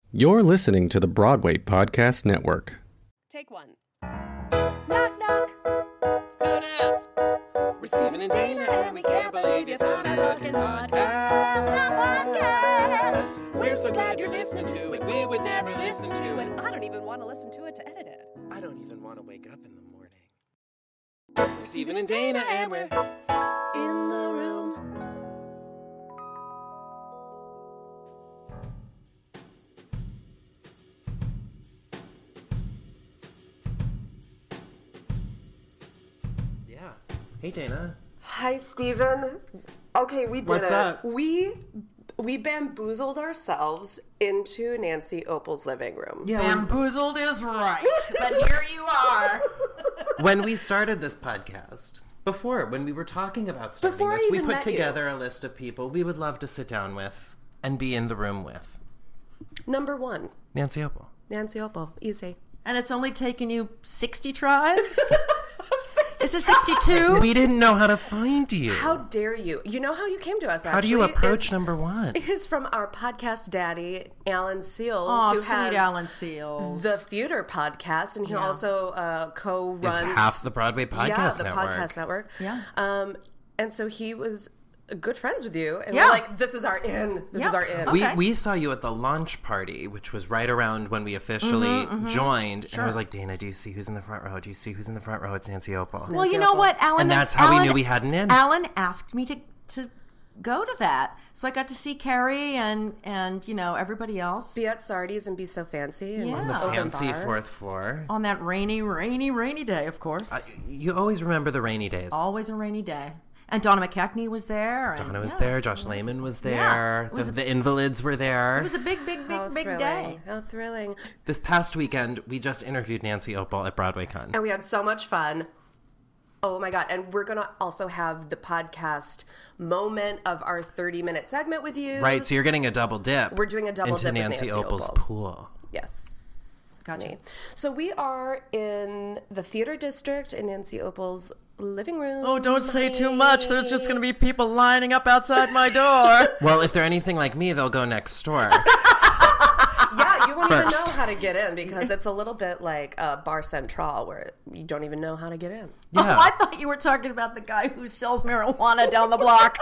You're listening to the Broadway Podcast Network. Take one. Knock, knock. Who dis? We're Stephen and Dana, and we can't believe you found our fucking podcast. We're so glad you're listening to it. We would never listen to it. I don't even want to listen to it to edit it. I don't even want to wake up in the morning. We're Stephen and Dana, and we're in the room. Yeah. Hey, Dana. Hi, Stephen. Okay, we did What's it. up? We bamboozled ourselves into Nancy Opal's living room. Yeah. Bamboozled is right, but here you are. When we started this podcast, when we were talking about starting Before I this, we even put met you. together a list of people we would love to sit down with and be in the room with. Number one, Nancy Opal. Nancy Opal. Easy. And it's only taken you 60 tries? Is it 62? We didn't know how to find you. How dare you? You know how you came to us, actually. How do you approach number one? Is from our podcast daddy, Alan Seals, Oh, who sweet has Alan Seals. the Theater Podcast, and he also co-runs... It's half the Broadway Podcast Network. Podcast Network. Yeah. And so he was good friends with you, and Yeah. we're like, this is our in. This is Yeah. our in. Okay. We saw you at the launch party, which was right around when we officially joined. And I was like, Dana, do you see who's in the front row? Do you see who's in the front row? It's Nancy Opal. Well, you know what, Alan? And that's how we knew we had an in. Alan asked me to go to that. So I got to see Carrie and you know, everybody else. Be at Sardi's and be so fancy. And Yeah. On the open fancy bar. fourth floor. On that rainy day, of course. You always remember the rainy days. Always a rainy day. And Donna McKechnie was there. And, Donna was yeah. there. Josh Lehman was there. Yeah. It was The invalids were there. It was a big How thrilling. day. How thrilling. This past weekend, we just interviewed Nancy Opal at BroadwayCon. And we had so much fun. Oh my God. And we're going to also have the podcast moment of our 30-minute segment with you. Right, so you're getting a double dip. We're doing a double into dip with Nancy Nancy Opal's Opal. pool. Yes. Gotcha. So we are in the theater district in Nancy Opal's living room. Oh, don't say too much. There's just going to be people lining up outside my door. Well, if they're anything like me, they'll go next door. Yeah, you won't even know First. how to get in because it's a little bit like Bar Central where you don't even know how to get in. Yeah. Oh, I thought you were talking about the guy who sells marijuana down the block.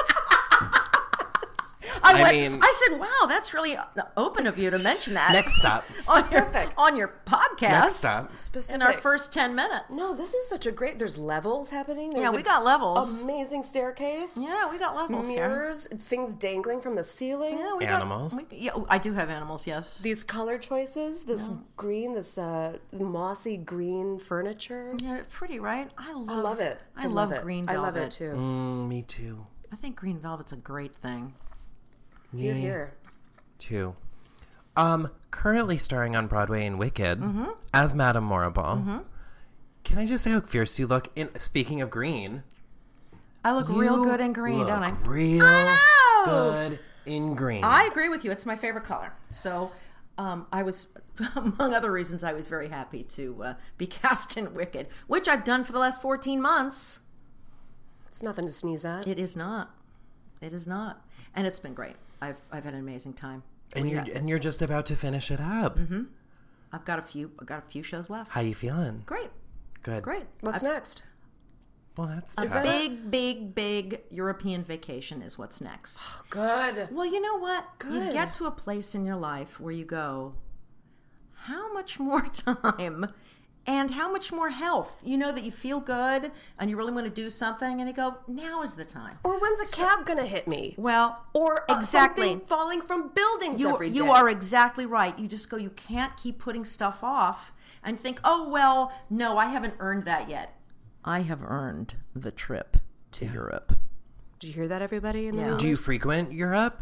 I said, wow, that's really open of you to mention that. Next stop. Specific. on your podcast. Next stop. Specific. In our first 10 minutes. No, this is such a great. There's levels happening. There's Yeah, we got levels. Amazing staircase. Yeah, we got levels here. Mirrors, things dangling from the ceiling. Yeah, we Animals. Yeah, I do have animals, yes. These color choices, this green, this mossy green furniture. Yeah, it's pretty, right? I love it. I love it. green I velvet. love it too. Me too. I think green velvet's a great thing. You're here. Too. Currently starring on Broadway in Wicked as Madame Morrible. Can I just say how fierce you look? Speaking of green, I look real good in green, don't I? Real I know! good in green. I agree with you. It's my favorite color. So I was, among other reasons, I was very happy to be cast in Wicked, which I've done for the last 14 months. It's nothing to sneeze at. It is not. It is not. And it's been great. I've had an amazing time. and you're just about to finish it up. I've got a few shows left. How you feeling? Great. Good. Great. What's next? Well, that's A tough. big European vacation is what's next. Good. Well, you know what? You Good. get to a place in your life where you go, how much more time and how much more health? You know that you feel good and you really want to do something, and you go, now is the time. Or when's a cab gonna hit me? Well, Or exactly. something falling from buildings every day. You are exactly right. You just go, you can't keep putting stuff off and think, oh, well, no, I haven't earned that yet. I have earned the trip to Europe. Did you hear that, everybody in the Yeah. room? Do you frequent Europe?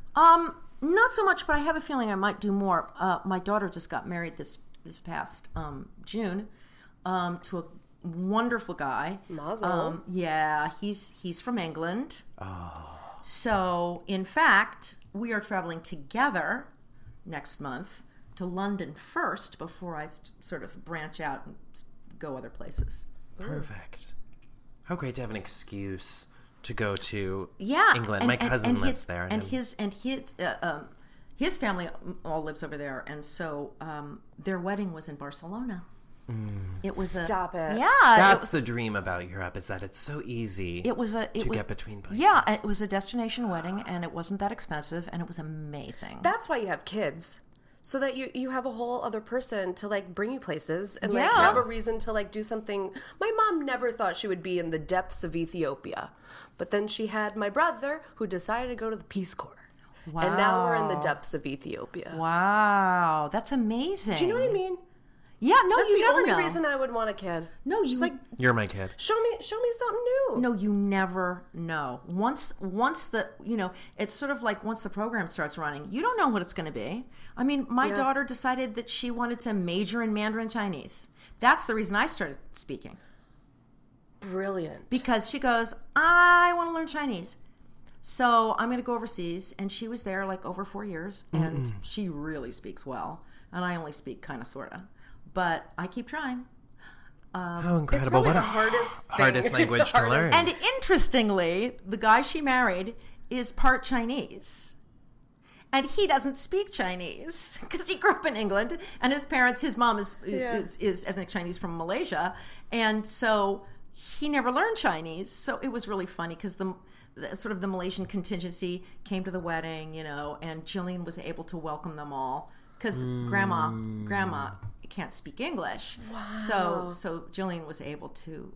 Not so much, but I have a feeling I might do more. My daughter just got married this past June to a wonderful guy. Mazel. Yeah, he's from England. Oh. So, in fact, we are traveling together next month to London first before I sort of branch out and go other places. Perfect. How great to have an excuse to go to Yeah, England. My cousin lives there. And his his family all lives over there, and so their wedding was in Barcelona. It was Stop it. Yeah, That's the dream about Europe, is that it's so easy to get between places. Yeah, it was a destination wedding, and it wasn't that expensive, and it was amazing. That's why you have kids. So that you have a whole other person to like bring you places and like Yeah. have a reason to like do something. My mom never thought she would be in the depths of Ethiopia. But then she had my brother who decided to go to the Peace Corps. Wow. And now we're in the depths of Ethiopia. Wow, that's amazing. Do you know what I mean? Yeah, no, That's you the never only know. reason I would want a kid. No, Just you like You're my kid. show me something new. No, you never know. Once the it's sort of like once the program starts running, you don't know what it's going to be. I mean, my daughter decided that she wanted to major in Mandarin Chinese. That's the reason I started speaking. Brilliant. Because she goes, I want to learn Chinese. So I'm going to go overseas. And she was there like over 4 years. And she really speaks well. And I only speak kind of, sort of. But I keep trying. How It's incredible. probably What the a hardest hardest language to learn. And interestingly, the guy she married is part Chinese. And he doesn't speak Chinese because he grew up in England, and his mom is ethnic Chinese from Malaysia, and so he never learned Chinese. So it was really funny because the sort of the Malaysian contingency came to the wedding, and Jillian was able to welcome them all because grandma can't speak English. Wow. So Jillian was able to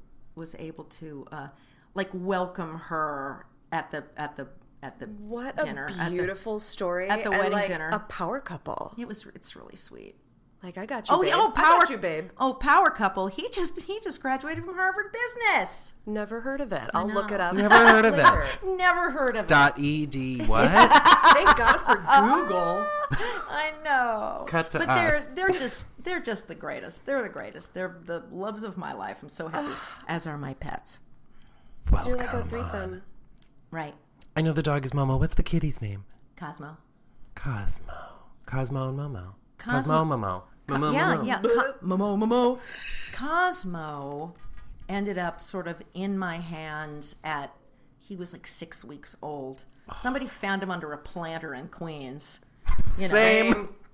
like welcome her at the What dinner, a beautiful story at the and wedding like dinner. A power couple. It's really sweet. Like I got you, babe. I I got you, babe. Oh, power couple. He just graduated from Harvard Business. Never heard of it. I'll look it up. Never heard of later. Never heard of it. .ed what? Thank God for Google. I know. Cut to but us. they're just the greatest. They're the greatest. They're the loves of my life. I'm so happy. As are my pets. So you're like a threesome. Right. I know the dog is Momo. What's the kitty's name? Cosmo. Cosmo and Momo. Cosmo. Momo. Momo. Yeah. Momo. Cosmo ended up sort of in my hands he was like 6 weeks old. Somebody found him under a planter in Queens. Same.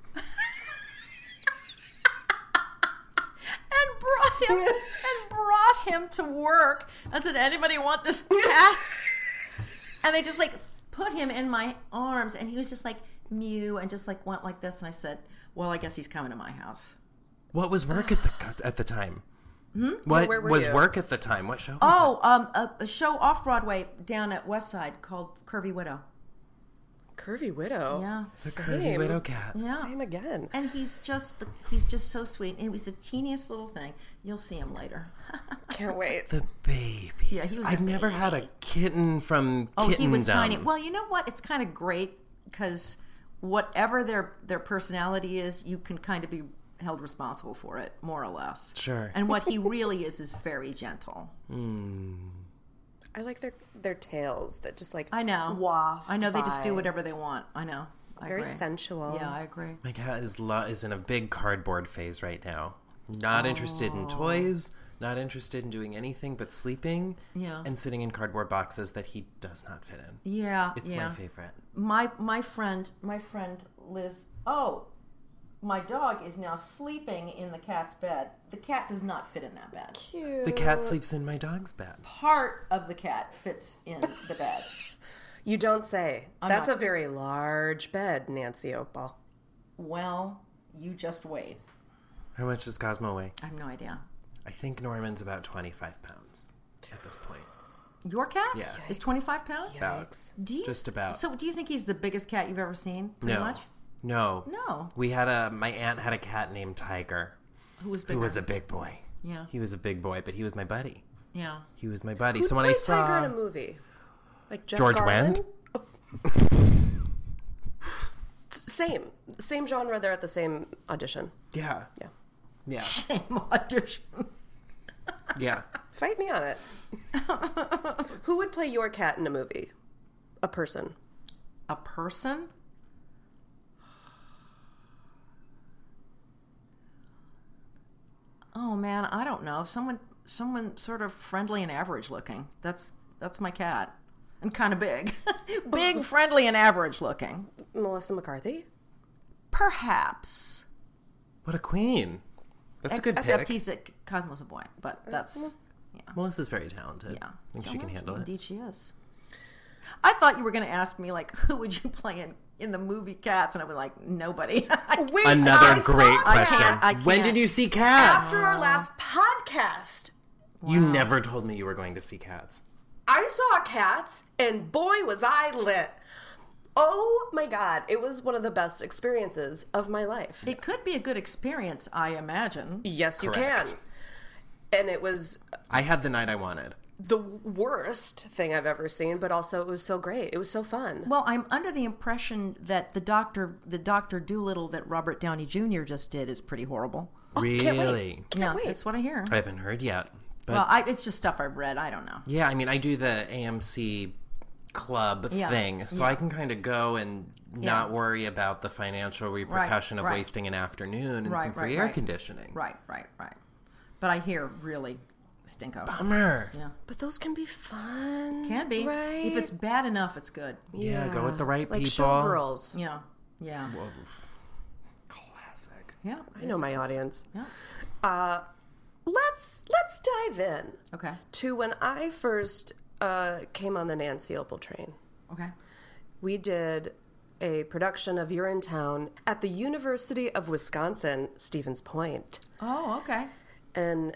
and brought him to work. I said, anybody want this cat? And they just like put him in my arms, and he was just like mew and just like went like this. And I said, well, I guess he's coming to my house. What was work at the time? What Where were was you? work at the time? What show was A show off Broadway down at West Side called Curvy Widow. Curvy widow. Yeah. it? The Curvy Widow Cat. Yeah. Same again. And he's just so sweet. And it was the teeniest little thing. You'll see him later. Can't wait. The baby. Yeah, he was I've a never baby. had a kitten from Oh, he was kittendom. tiny. Well, you know what? It's kind of great because whatever their personality is, you can kind of be held responsible for it, more or less. Sure. And what he really is very gentle. I like their tails that just like I know. waft I know they just do by. whatever they want. I know. I Very agree. sensual. Yeah, I agree. My cat is in a big cardboard phase right now. Not interested in toys. Not interested in doing anything but sleeping. Yeah. And sitting in cardboard boxes that he does not fit in. Yeah, It's yeah. my favorite. My friend Liz. Oh, my dog is now sleeping in the cat's bed. The cat does not fit in that bed. Cute. The cat sleeps in my dog's bed. Part of the cat fits in the bed. You don't say. That's not- a very large bed, Nancy Opal. Well, you just wait. How much does Cosmo weigh? I have no idea. I think Norman's about 25 pounds at this point. Your cat Yeah. is 25 pounds? Yikes. Do you, Just about. So do you think he's the biggest cat you've ever seen? Pretty No. much? No. No. My aunt had a cat named Tiger, Who was bigger? who was a big boy. Yeah. He was a big boy, but he was my buddy. Yeah. He was my buddy. Who So when played I saw Tiger in a movie? Like Jeff George Garland? Wendt? Same genre. They're at the same audition. Yeah. Yeah. Yeah. Same audition. Yeah. Fight me on it. Who would play your cat in a movie? A person. A person? Oh man, I don't know. Someone sort of friendly and average looking. That's my cat. And kind of big. Big, friendly, and average looking. Melissa McCarthy? Perhaps. What a queen. That's a good Except pick. he's a Cosmo's a boy, but that's yeah. Melissa's very talented. Yeah. I think she can handle it. Indeed she is. I thought you were going to ask me, like, who would you play in the movie Cats? And I was like, nobody. Wait, Another I saw great that question. I When can't. did you see Cats? After our last podcast. You never told me you were going to see Cats. I saw Cats, and boy, was I lit. Oh my God. It was one of the best experiences of my life. It could be a good experience, I imagine. Yes, you Correct. can. And it was I had the night I wanted. the worst thing I've ever seen, but also it was so great. It was so fun. Well, I'm under the impression that the Dr. Doolittle that Robert Downey Jr. just did is pretty horrible. Really? Can't wait. That's what I hear. I haven't heard yet. But Well, it's just stuff I've read. I don't know. yeah, I mean, I do the AMC club Yeah. thing, so Yeah. I can kind of go and not worry about the financial repercussion of right. wasting an afternoon and Right, some free right, air right. conditioning. Right. But I hear really stinko. Bummer. Yeah. But those can be fun. Can be. Right? If it's bad enough, it's good. Yeah, go with the right like people. Showgirls. Yeah. Yeah. Classic. Yeah. I know my audience. Yeah. Let's dive in Okay. to when I first came on the Nancy Opal train. Okay. We did a production of You're in Town at the University of Wisconsin, Stevens Point, Oh, okay. in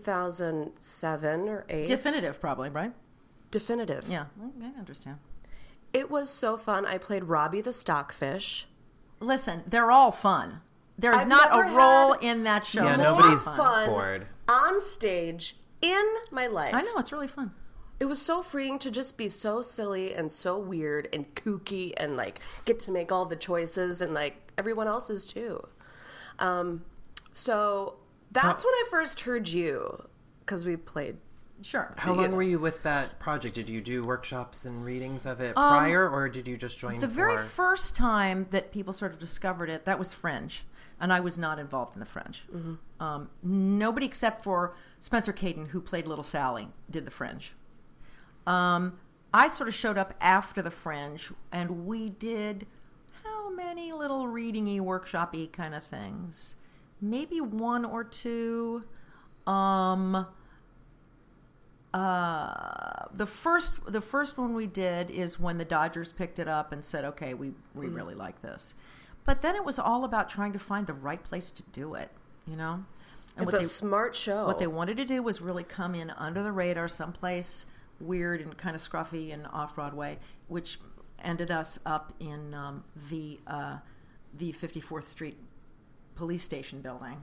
2007 or 8. Definitive, probably, right? Definitive. Yeah. Okay, I understand. It was so fun. I played Robbie the Stockfish. Listen, they're all fun. There's I've not a never role had in that show. Yeah, that's nobody's not fun bored. on stage in my life. I know, it's really fun. It was so freeing to just be so silly and so weird and kooky and like get to make all the choices and like everyone else's too. So that's when I first heard you because we played. Sure. How long were you with that project? Did you do workshops and readings of it prior, or did you just join The very first time that people sort of discovered it, that was Fringe. And I was not involved in the Fringe. Mm-hmm. Nobody except for Spencer Caden, who played Little Sally, did the Fringe. I sort of showed up after the Fringe, and we did how many little reading-y, workshop-y kind of things? Maybe one or two. The first one we did is when the Dodgers picked it up and said, okay, we really like this. But then it was all about trying to find the right place to do it, you know? And It's a smart show. What they wanted to do was really come in under the radar, someplace weird and kind of scruffy and off-Broadway, which ended us up in the 54th Street police station building.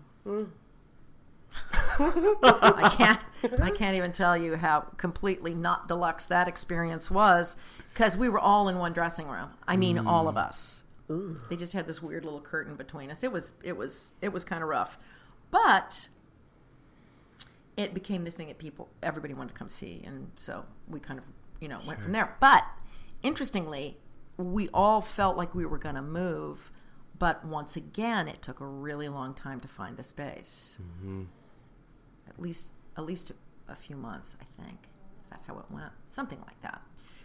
I can't even tell you how completely not deluxe that experience was, because we were all in one dressing room. I mean, all of us. Ooh. They just had this weird little curtain between us. It was kind of rough, but it became the thing that everybody wanted to come see, and so we kind of went from there. But interestingly, we all felt like we were going to move, but once again, it took a really long time to find the space. Mm-hmm. At least a few months, I think. Is that how it went? Something like that.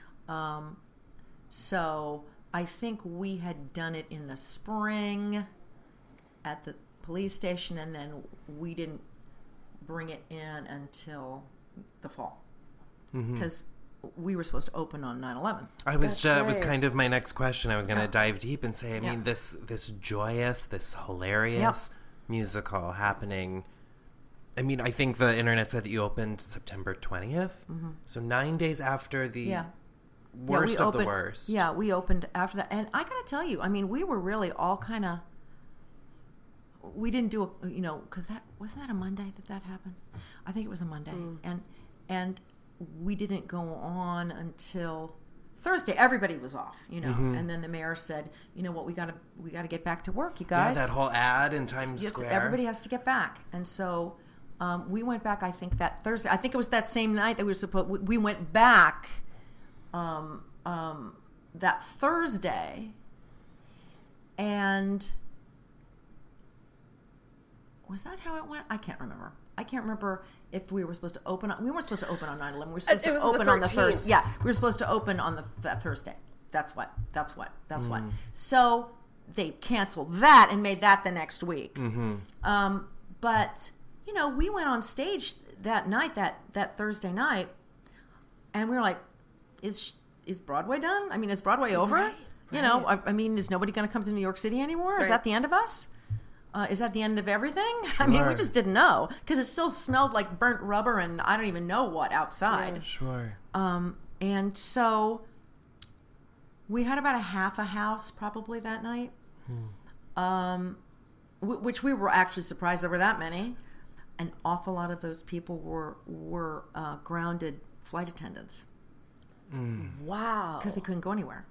So I think we had done it in the spring at the police station, and then we didn't bring it in until the fall, because we were supposed to open on 9/11. That's That was right. kind of my next question. I was going to dive deep and say, I mean, Yeah. this joyous, this hilarious musical happening. I mean, I think the internet said that you opened September 20th. Mm-hmm. So 9 days after the worst of the worst. Yeah, we opened after that. And I got to tell you, I mean, we were really all kind of, we didn't do, because wasn't that a Monday that happened? I think it was a Monday. And we didn't go on until Thursday. Everybody was off, and then the mayor said, you know what, we got to get back to work, you guys. Yeah, that whole ad in Times Yes, Square. everybody has to get back. And so we went back, I think, that Thursday. I think it was that same night that we went back that Thursday. And was that how it went? I can't remember. I can't remember if we were supposed to open on... We weren't supposed to open on 9/11. We were supposed It to was open the on the 13th. Thursday. Yeah, we were supposed to open on that Thursday. That's what. So they canceled that and made that the next week. Mm-hmm. But, you know, we went on stage that night, that Thursday night, and we were like, is Broadway done? I mean, is Broadway over? Right. You know, I mean, is nobody going to come to New York City anymore? Right. Is that the end of us? Is that the end of everything? Sure. I mean, we just didn't know because it still smelled like burnt rubber and I don't even know what outside. Yeah. Sure. And so we had about a half a house probably that night, which we were actually surprised there were that many. An awful lot of those people were grounded flight attendants. Wow. Because they couldn't go anywhere.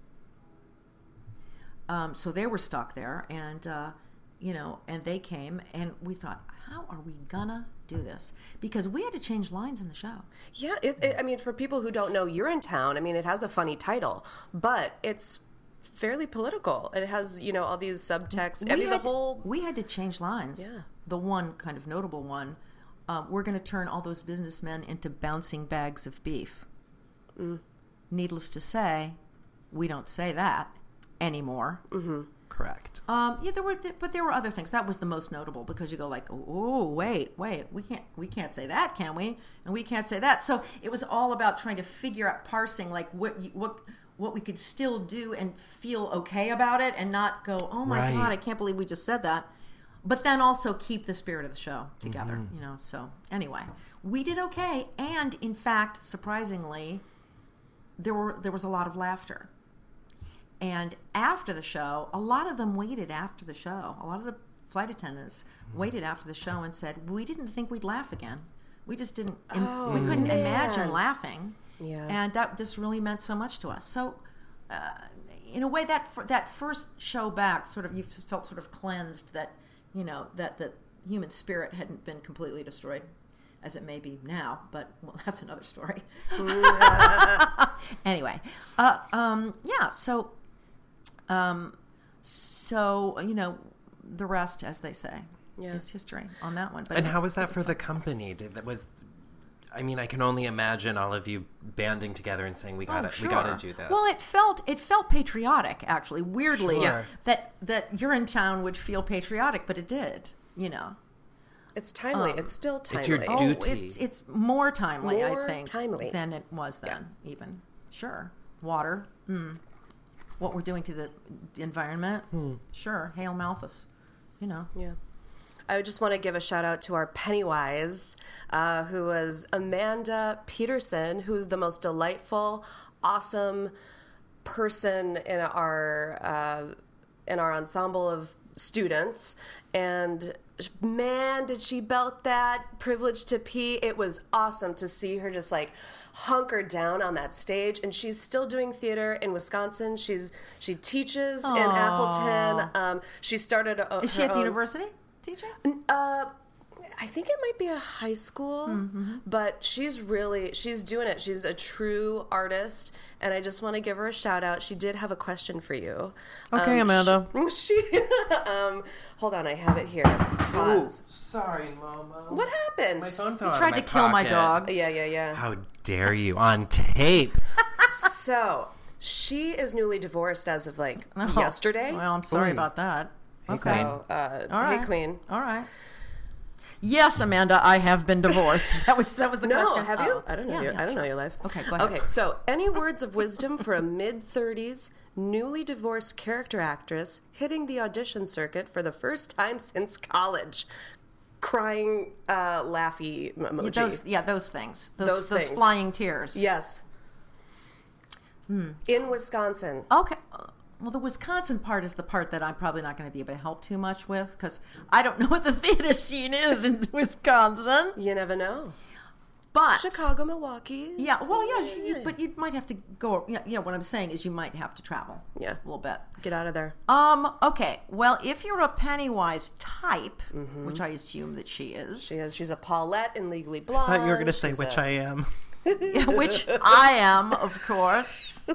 So they were stuck there, and you know, and they came, and we thought, how are we gonna do this? Because we had to change lines in the show. Yeah, I mean, for people who don't know, You're in Town. I mean, it has a funny title, but it's fairly political. It has, you know, all these subtext. We had to change lines. Yeah. The one kind of notable one, we're going to turn all those businessmen into bouncing bags of beef. Needless to say, we don't say that anymore. Mm-hmm. Correct. Yeah, there were other things. That was the most notable because you go like, oh, wait, we can't say that, can we? And we can't say that. So it was all about trying to figure out parsing, like what we could still do and feel okay about it, and not go, oh my God, I can't believe we just said that. But then also keep the spirit of the show together, you know. So anyway, we did okay, and in fact, surprisingly, there was a lot of laughter. And after the show, a lot of them waited after the show. A lot of the flight attendants waited after the show and said, we didn't think we'd laugh again. We just didn't, we couldn't imagine laughing. Yeah. And this really meant so much to us. So in a way, that first show back, sort of, you felt sort of cleansed that, you know, that the human spirit hadn't been completely destroyed, as it may be now, but well, that's another story. Anyway, yeah. So you know, the rest, as they say, is history on that one. But and how was that for the company? I mean, I can only imagine all of you banding together and saying, "We got to do this." Well, it felt patriotic, actually. Weirdly, that You're in Town would feel patriotic, but it did. You know. It's timely. It's still timely. It's your duty. It's more timely, I think, timely than it was then, even. Sure. Water. What we're doing to the environment. Sure. Hail Malthus. You know. Yeah. I just want to give a shout out to our Pennywise, who was Amanda Peterson, who's the most delightful, awesome person in our ensemble of students. And man, did she belt that Privilege to Pee. It was awesome to see her just like hunkered down on that stage. And she's still doing theater in Wisconsin. She teaches in Appleton. She started Is she at the university teaching? I think it might be a high school, but she's doing it. She's a true artist, and I just want to give her a shout out. She did have a question for you. Okay, Amanda. She hold on, I have it here. Pause. Ooh, sorry, Momo. What happened? My phone fell You out tried of my to kill my pocket. dog. Yeah. How dare you, on tape. So, she is newly divorced as of yesterday. Well, I'm sorry about that. Okay. So, right. Hey, Queen. All right. Yes, Amanda, I have been divorced. That was the question. No, have you? I don't know. I don't know your life. Okay, go ahead. Okay, so any words of wisdom for a mid-30s, newly divorced character actress hitting the audition circuit for the first time since college? Crying, laughy emoji. Those things. Those things. Flying tears. Yes. In Wisconsin. Okay. Well, the Wisconsin part is the part that I'm probably not going to be able to help too much with because I don't know what the theater scene is in Wisconsin. You never know. But Chicago, Milwaukee. Yeah, well, yeah. But you might have to go. Yeah, what I'm saying is you might have to travel. Yeah, a little bit. Get out of there. Okay. Well, if you're a Pennywise type, which I assume that she is. She is. She's a Paulette in Legally Blonde. I thought you were going to say which I am. Which I am, of course.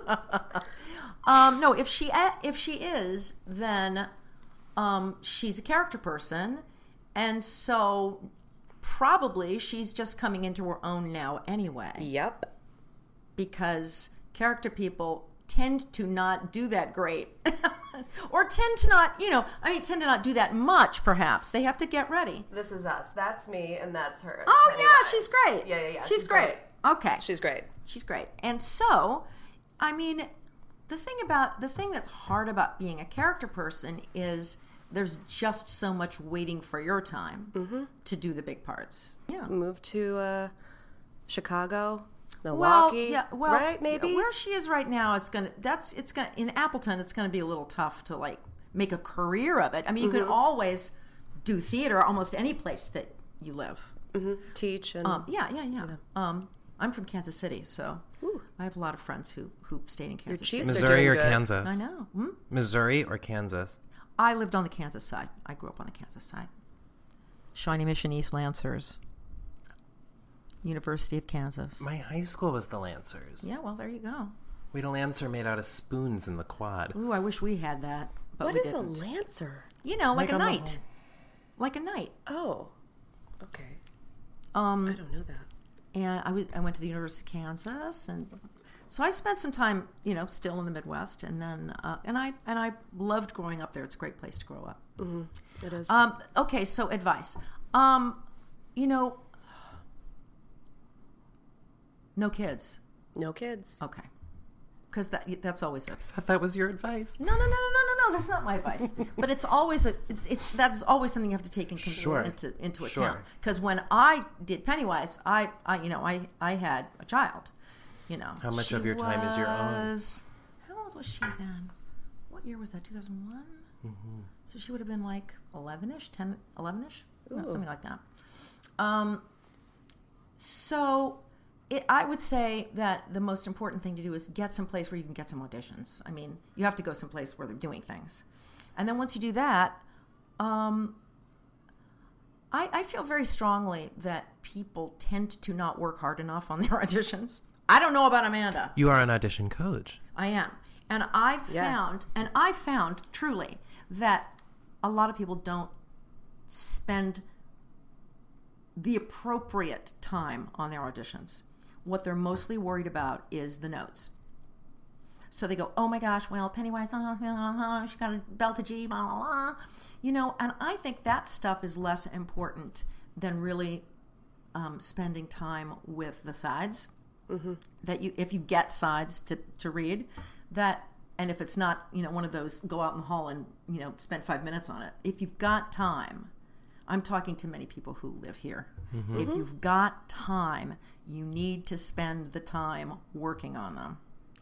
No, if she is, then she's a character person, and so probably she's just coming into her own now anyway. Yep. Because character people tend to not do that great Or tend to not, tend to not do that much, perhaps. They have to get ready. This is us. That's me, and that's her. It's Oh, Pennywise. yeah, she's great. Yeah. She's great. Okay. She's great. She's great. And so, I mean, the thing that's hard about being a character person is there's just so much waiting for your time to do the big parts. Yeah. Move to Chicago, Milwaukee. Right? Maybe where she is right now is in Appleton. It's gonna be a little tough to like make a career of it. I mean, you could always do theater almost any place that you live. Teach and I'm from Kansas City, so I have a lot of friends who stayed in Kansas City. Missouri or Kansas? I know. Missouri or Kansas? I lived on the Kansas side. I grew up on the Kansas side. Shawnee Mission East Lancers. University of Kansas. My high school was the Lancers. Yeah, well, there you go. We had a Lancer made out of spoons in the quad. Ooh, I wish we had that. But what we is didn't. a Lancer? Like a knight. Like a knight. Oh, okay. I don't know that. And I went to the University of Kansas, and so I spent some time, still in the Midwest, and then and I loved growing up there. It's a great place to grow up. It is. Okay, so advice. No kids. No kids. Okay, because that's always I thought that was your advice. No. That's not my advice. But it's always that's always something you have to take into account. Because when I did Pennywise, I had a child. How much of your time is your own? How old was she then? What year was that? 2001. So she would have been like 11ish, 11ish, something like that. So. I would say that the most important thing to do is get someplace where you can get some auditions. I mean, you have to go someplace where they're doing things. And then once you do that, I feel very strongly that people tend to not work hard enough on their auditions. I don't know about Amanda. You are an audition coach. I am. And I found truly that a lot of people don't spend the appropriate time on their auditions. What they're mostly worried about is the notes. So they go, oh my gosh, well, Pennywise, she got a belt to G, blah, blah, blah. And I think that stuff is less important than really spending time with the sides. That if you get sides to read, and if it's not, one of those, go out in the hall and, spend 5 minutes on it. If you've got time, I'm talking to many people who live here. If you've got time, you need to spend the time working on them.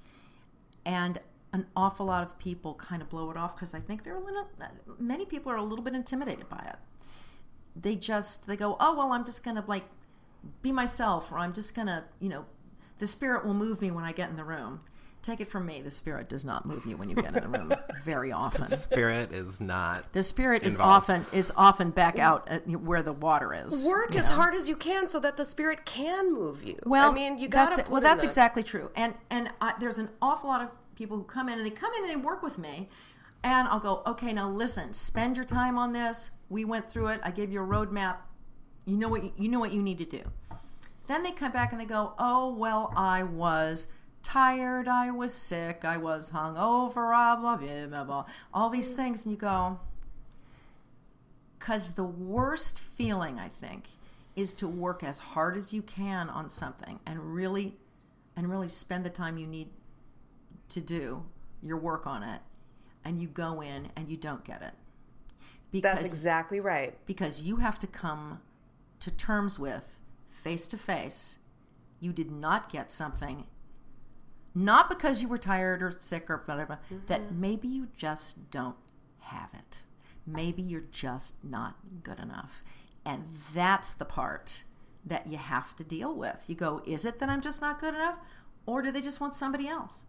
And an awful lot of people kind of blow it off because I think many people are a little bit intimidated by it. They go, oh, well, I'm just going to be myself, or I'm just going to, the spirit will move me when I get in the room. Take it from me, the spirit does not move you when you get in the room very often. The spirit is not. The spirit involved. is often back out at where the water is. Work as hard as you can so that the spirit can move you. Well, I mean, you got to. Well, that's exactly true. And there's an awful lot of people who come in and they work with me, and I'll go, okay, now listen, spend your time on this. We went through it. I gave you a roadmap. You know what you need to do. Then they come back and they go, oh well, I was tired, I was sick, I was hungover, blah, blah, blah, blah, blah, all these things. And you go, because the worst feeling, I think, is to work as hard as you can on something and really spend the time you need to do your work on it, and you go in and you don't get it. That's exactly right. Because you have to come to terms with, face to face, you did not get something. Not because you were tired or sick or whatever, that maybe you just don't have it. Maybe you're just not good enough. And that's the part that you have to deal with. You go, is it that I'm just not good enough? Or do they just want somebody else?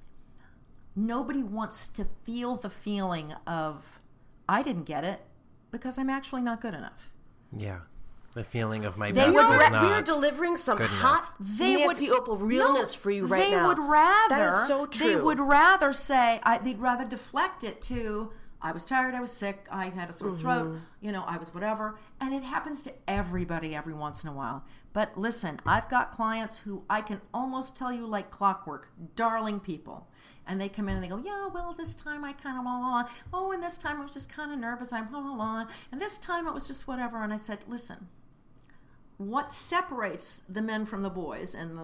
Nobody wants to feel the feeling of, I didn't get it because I'm actually not good enough. Yeah. The feeling of my best is not. We are delivering some hot Nancy Opal realness for you right now. They would rather. That is so true. They would rather say, they'd rather deflect it to, I was tired, I was sick, I had a sore throat, I was whatever. And it happens to everybody every once in a while. But listen, I've got clients who I can almost tell you like clockwork, darling people. And they come in and they go, yeah, well, this time I kind of blah, blah, blah. Oh, and this time I was just kind of nervous. I'm blah, blah, blah. And this time it was just whatever. And I said, listen, what separates the men from the boys and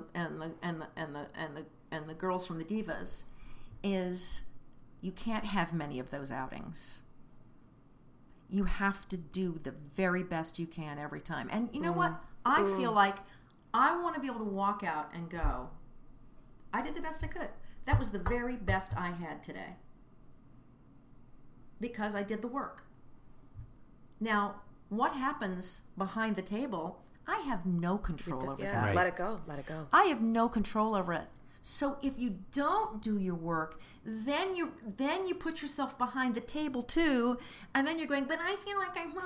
the girls from the divas is you can't have many of those outings. You have to do the very best you can every time. And you know what? I feel like I want to be able to walk out and go, I did the best I could. That was the very best I had today. Because I did the work. Now, what happens behind the table, I have no control over that. Right. Let it go. I have no control over it. So if you don't do your work, then you put yourself behind the table too, and then you're going, but I feel like I'm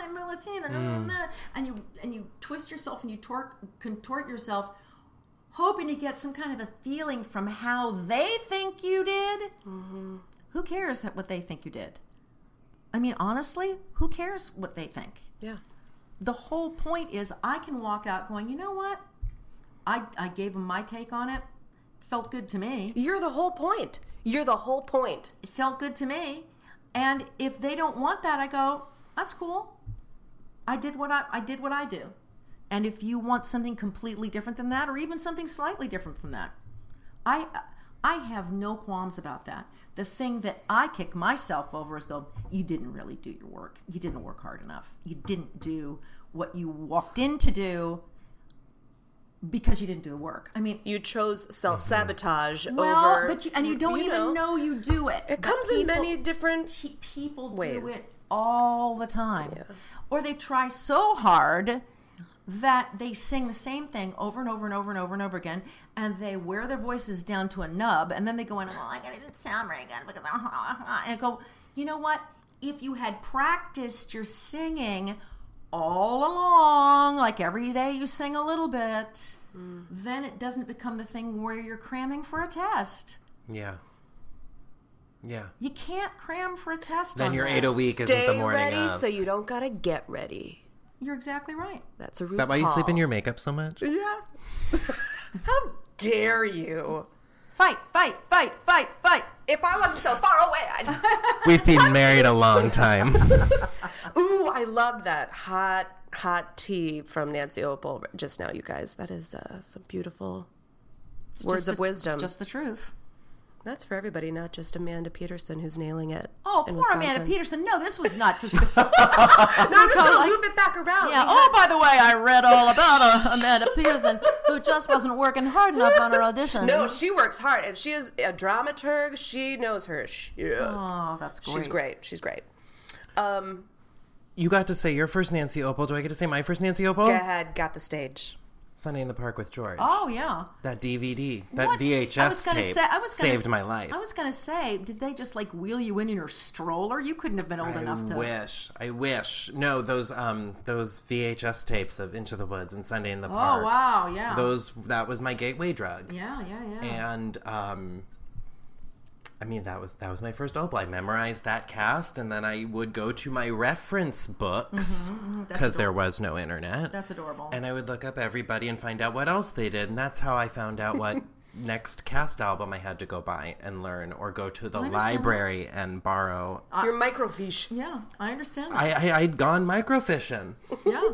and you twist yourself and you contort yourself, hoping to get some kind of a feeling from how they think you did. Mm-hmm. Who cares what they think you did? I mean, honestly, who cares what they think? Yeah. The whole point is I can walk out going, you know what? I gave them my take on it. Felt good to me. You're the whole point. It felt good to me. And if they don't want that, I go, that's cool. I did what I do. And if you want something completely different than that, or even something slightly different from that, I have no qualms about that. The thing that I kick myself over is go, you didn't really do your work. You didn't work hard enough. You didn't do what you walked in to do because you didn't do the work. I mean, you chose self-sabotage over... But you don't even know you do it. It comes in many different people ways. Do it all the time. Yeah. Or they try so hard that they sing the same thing over and over and over and over and over again, and they wear their voices down to a nub, and then they go in, I didn't sound very good because and I go, you know what? If you had practiced your singing all along, like every day you sing a little bit, then it doesn't become the thing where you're cramming for a test. Yeah. Yeah. You can't cram for a test. Then your 8 a week isn't the morning ready of. So you don't gotta get ready. You're exactly right. That's a RuPaul. Is that why you sleep in your makeup so much? Yeah. How dare you? Fight. If I wasn't so far away, I'd... We've been married a long time. Ooh, I love that hot tea from Nancy Opal just now, you guys. That is some beautiful words of wisdom. It's just the truth. That's for everybody, not just Amanda Peterson, who's nailing it. Oh, poor Wisconsin. Amanda Peterson. No, this was not just... No, I'm just going to loop it back around. Yeah. Oh, by the way, I read all about Amanda Peterson, who just wasn't working hard enough on her auditions. No, she works hard, and she is a dramaturg. She knows her shit. Oh, that's great. She's great. You got to say your first Nancy Opal. Do I get to say my first Nancy Opal? Go ahead. Got the stage. Sunday in the Park with George. Oh, yeah. That DVD, that VHS tape saved my life. I was going to say, did they just like wheel you in your stroller? You couldn't have been old enough to... I wish. No, those VHS tapes of Into the Woods and Sunday in the Park. Oh, wow, yeah. That was my gateway drug. Yeah. And, I mean, that was my first Opal. I memorized that cast, and then I would go to my reference books because there was no internet. That's adorable. And I would look up everybody and find out what else they did, and that's how I found out what next cast album I had to go buy and learn, or go to the library and borrow. Your microfiche. Yeah, I understand that. I'd gone microfishing. Yeah.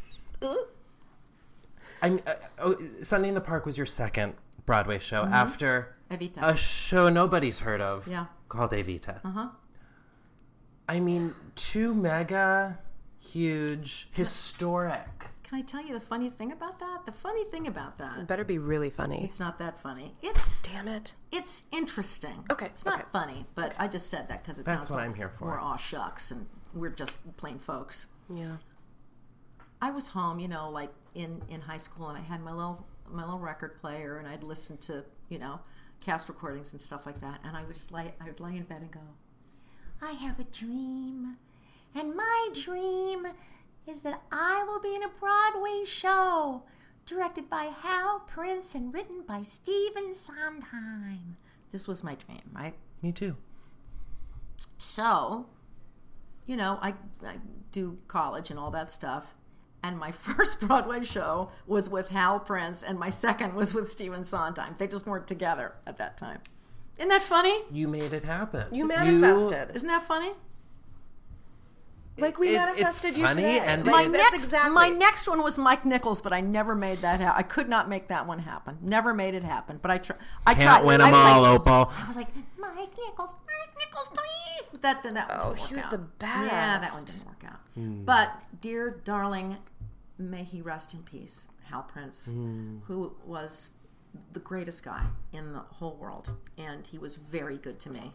Sunday in the Park was your second Broadway show after... Evita. A show nobody's heard of called Evita. Uh-huh. I mean, 2 mega, huge, historic. Can I tell you the funny thing about that? The funny thing about that... It better be really funny. It's not that funny. Damn it. It's interesting. Okay. It's not funny, but I just said that because it That's sounds what like I'm here for. we're aw shucks and we're just plain folks. Yeah. I was home, like in high school, and I had my little record player, and I'd listen to, cast recordings and stuff like that, and I would lay in bed and go, I have a dream, and my dream is that I will be in a Broadway show directed by Hal Prince and written by Stephen Sondheim. This was my dream, right? Me too. So, you know, I do college and all that stuff. And my first Broadway show was with Hal Prince, and my second was with Stephen Sondheim. They just weren't together at that time. Isn't that funny? You made it happen. You manifested. Isn't that funny? Like we manifested you today. And My next one was Mike Nichols, but I never made that happen. I could not make that one happen. Never made it happen. But I tried. Can't win them all, Opal. I was like, Mike Nichols, please. But that didn't work he was out. the best. Yeah, that one didn't work out. But dear darling, may he rest in peace, Hal Prince, who was the greatest guy in the whole world, and he was very good to me.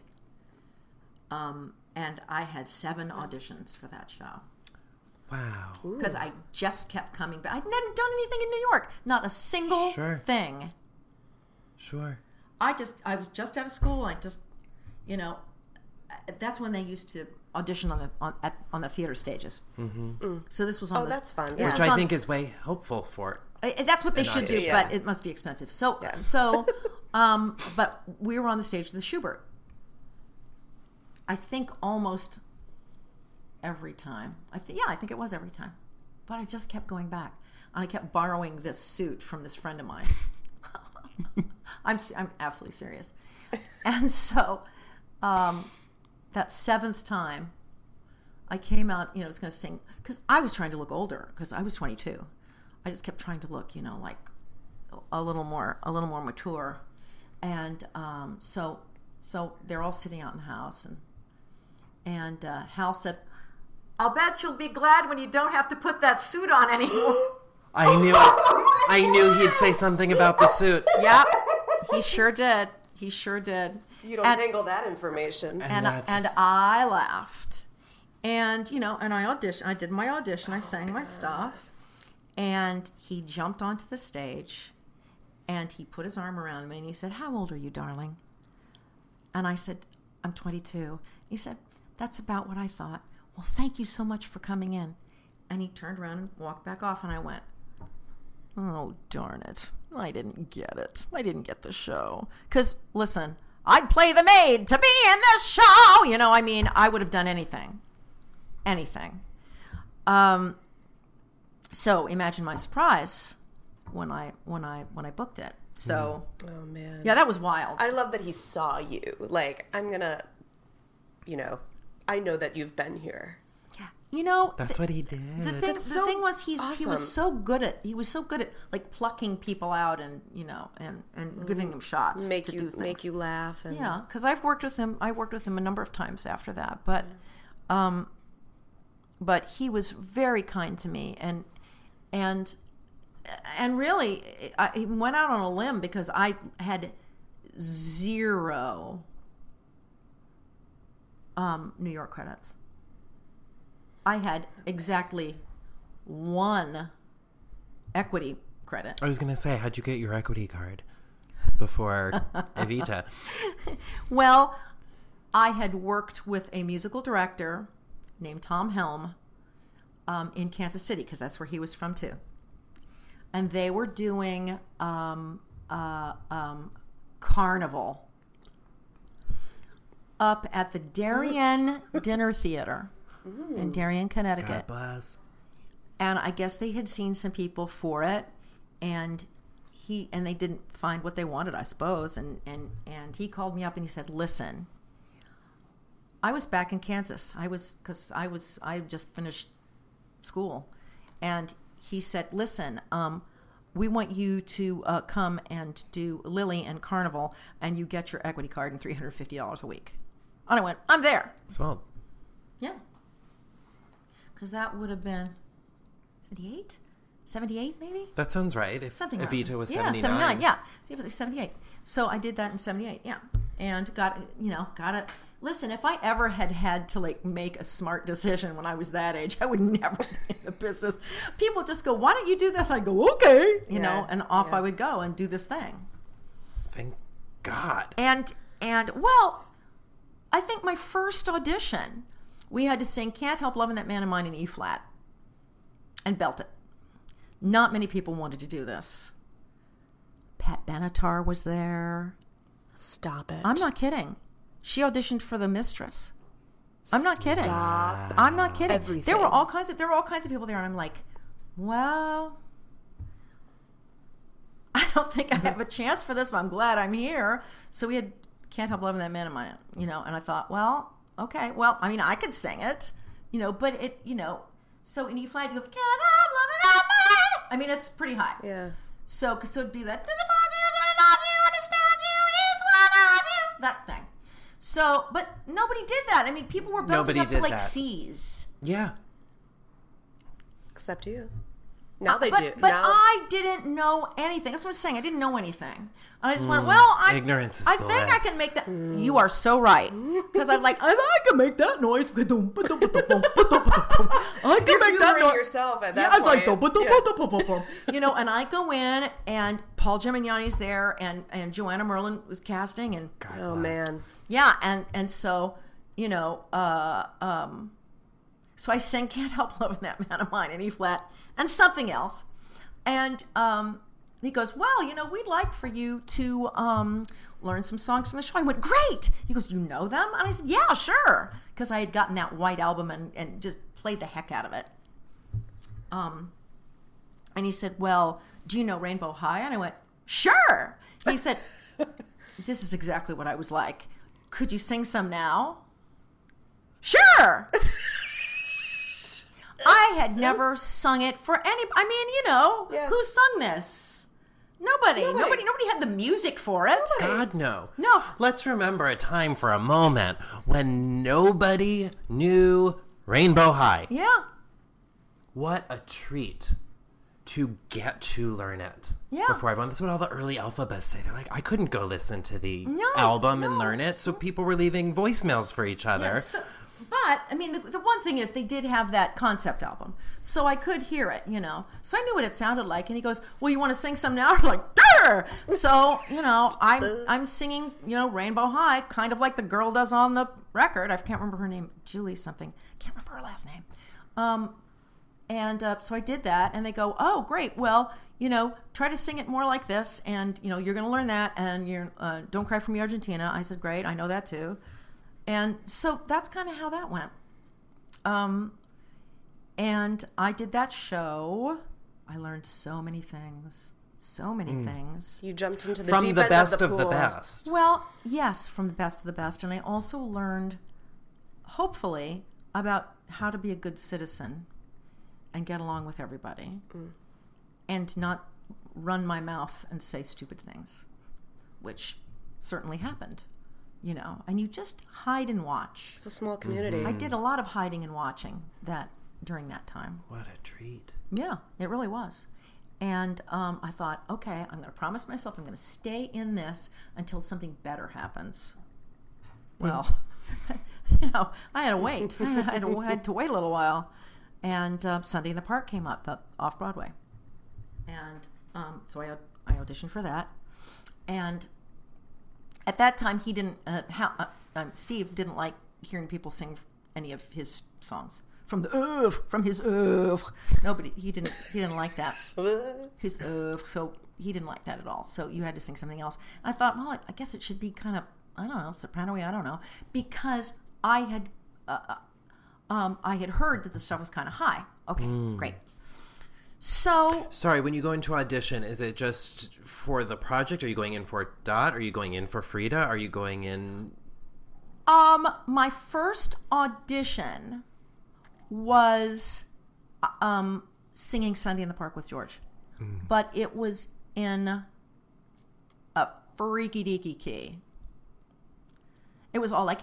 And I had 7 auditions for that show. Wow. Because I just kept coming back. I hadn't done anything in New York. Not a single thing. Sure. I was just out of school. I just, you know, that's when they used to audition on the theater stages. So this was on that's fun. Which I think is way helpful for it. That's what they should do, but it must be expensive. So, but we were on the stage with the Schubert. I think almost every time. I think it was every time. But I just kept going back. And I kept borrowing this suit from this friend of mine. I'm absolutely serious. And so that 7th time, I came out, you know, I was going to sing. Because I was trying to look older, because I was 22. I just kept trying to look, you know, like a little more mature. And so they're all sitting out in the house, and Hal said, "I'll bet you'll be glad when you don't have to put that suit on anymore." I knew he'd say something about the suit. Yeah, he sure did. He sure did. You don't tangle that information. And I laughed, and you know, and I auditioned. I did my audition. I sang my stuff, and he jumped onto the stage, and he put his arm around me, and he said, "How old are you, darling?" And I said, "I'm 22. He said, "That's about what I thought. Well, thank you so much for coming in." And he turned around and walked back off, and I went, "Oh, darn it. I didn't get it. I didn't get the show." Because, listen, I'd play the maid to be in this show. You know, I mean, I would have done anything. Anything. So imagine my surprise when I booked it. So, oh man, yeah, that was wild. I love that he saw you. Like, I'm gonna, you know, I know that you've been here. Yeah, you know, that's what he did. The thing was, he was so good at like plucking people out and, you know, and giving them shots to do things. Make you laugh. And... Yeah, because I worked with him a number of times after that, but he was very kind to me, and really, I went out on a limb because I had 0 New York credits. I had exactly 1 equity credit. I was going to say, how'd you get your equity card before Evita? Well, I had worked with a musical director named Tom Helm in Kansas City, because that's where he was from too. And they were doing Carnival up at the Darien Dinner Theater in Darien, Connecticut. God bless. And I guess they had seen some people for it, and they didn't find what they wanted, I suppose. And he called me up and he said, "Listen, I was back in Kansas. I just finished school, and he said, "Listen, we want you to come and do Lily and Carnival, and you get your equity card and $350 a week." And I went, "I'm there." Sold. Yeah. Because that would have been 78 maybe? That sounds right. If something Evita like was that. 79. 79, yeah. It was 78. So I did that in 78, yeah. And got it. Listen, if I ever had to like make a smart decision when I was that age, I would never be in the business. People just go, "Why don't you do this?" I'd go, "Okay," you know, and off I would go and do this thing. Thank God. And well, I think my first audition, we had to sing "Can't Help Loving That Man of Mine" in E flat and belt it. Not many people wanted to do this. Pat Benatar was there. Stop it. I'm not kidding. She auditioned for The Mistress. I'm not kidding. Stop. I'm not kidding. Everything. There were all kinds of people there, and I'm like, well, I don't think I have a chance for this, but I'm glad I'm here. So we had Can't Help Loving That Man of Mine, and I thought, well, okay, well, I mean, I could sing it, but it, so in E flat, you go, Can't Help Loving That Man. I mean, it's pretty high. Yeah. So it'd be that, I love you, understand you, is one of you, that thing. So, but nobody did that. I mean, people were building up to like C's. Yeah. Except you. Now they do. But now... I didn't know anything. That's what I'm saying. I didn't know anything. And I just went, well, ignorance is I think I can make that. You are so right. Because I'm like, I can make that noise. I can make that noise yourself at that point. I was like, and I go in, and Paul Gemignani's there, and Joanna Merlin was casting, and man. Yeah, and so, so I sang Can't Help Loving That Man of Mine in E flat and something else. And he goes, well, we'd like for you to learn some songs from the show. I went, great. He goes, you know them? And I said, yeah, sure. Because I had gotten that white album and just played the heck out of it. And he said, well, do you know Rainbow High? And I went, sure. He said, this is exactly what I was like. Could you sing some now? Sure. I had never sung it for who sung this? Nobody had the music for it. God, no. No. Let's remember a time for a moment when nobody knew Rainbow High. Yeah. What a treat to get to learn it before everyone. That's what all the early alphabets say. They're like, I couldn't go listen to the album and learn it, so people were leaving voicemails for each other. Yes. But, I mean, the one thing is they did have that concept album, so I could hear it, So I knew what it sounded like, and he goes, well, you want to sing some now? I'm like, sure! So, I'm singing, Rainbow High, kind of like the girl does on the record. I can't remember her name, Julie something. Can't remember her last name. So I did that, and they go, oh, great, well, try to sing it more like this, and, you're going to learn that, and you're Don't Cry For Me, Argentina. I said, great, I know that too. And so that's kind of how that went. And I did that show. I learned so many things. You jumped into the from deep the end best of the pool. Of the best. Well, yes, from the best of the best. And I also learned, hopefully, about how to be a good citizen and get along with everybody and not run my mouth and say stupid things, which certainly happened. And you just hide and watch. It's a small community. I did a lot of hiding and watching during that time. What a treat. Yeah, it really was. And I thought, okay, I'm going to promise myself I'm going to stay in this until something better happens. Well, I had to wait. I had to wait a little while. And Sunday in the Park came up, off-Broadway. And so I auditioned for that. And at that time, he didn't. Steve didn't like hearing people sing any of his songs from his oeuvre. Nobody. He didn't like that. His oeuvre. So he didn't like that at all. So you had to sing something else. And I thought, well, I guess it should be kind of, I don't know, soprano-y. I don't know, because I had heard that the stuff was kind of high. Okay, great. So... Sorry, when you go into audition, is it just for the project? Are you going in for Dot? Are you going in for Frida? Are you going in... My first audition was singing Sunday in the Park with George. But it was in a freaky deaky key. It was all like...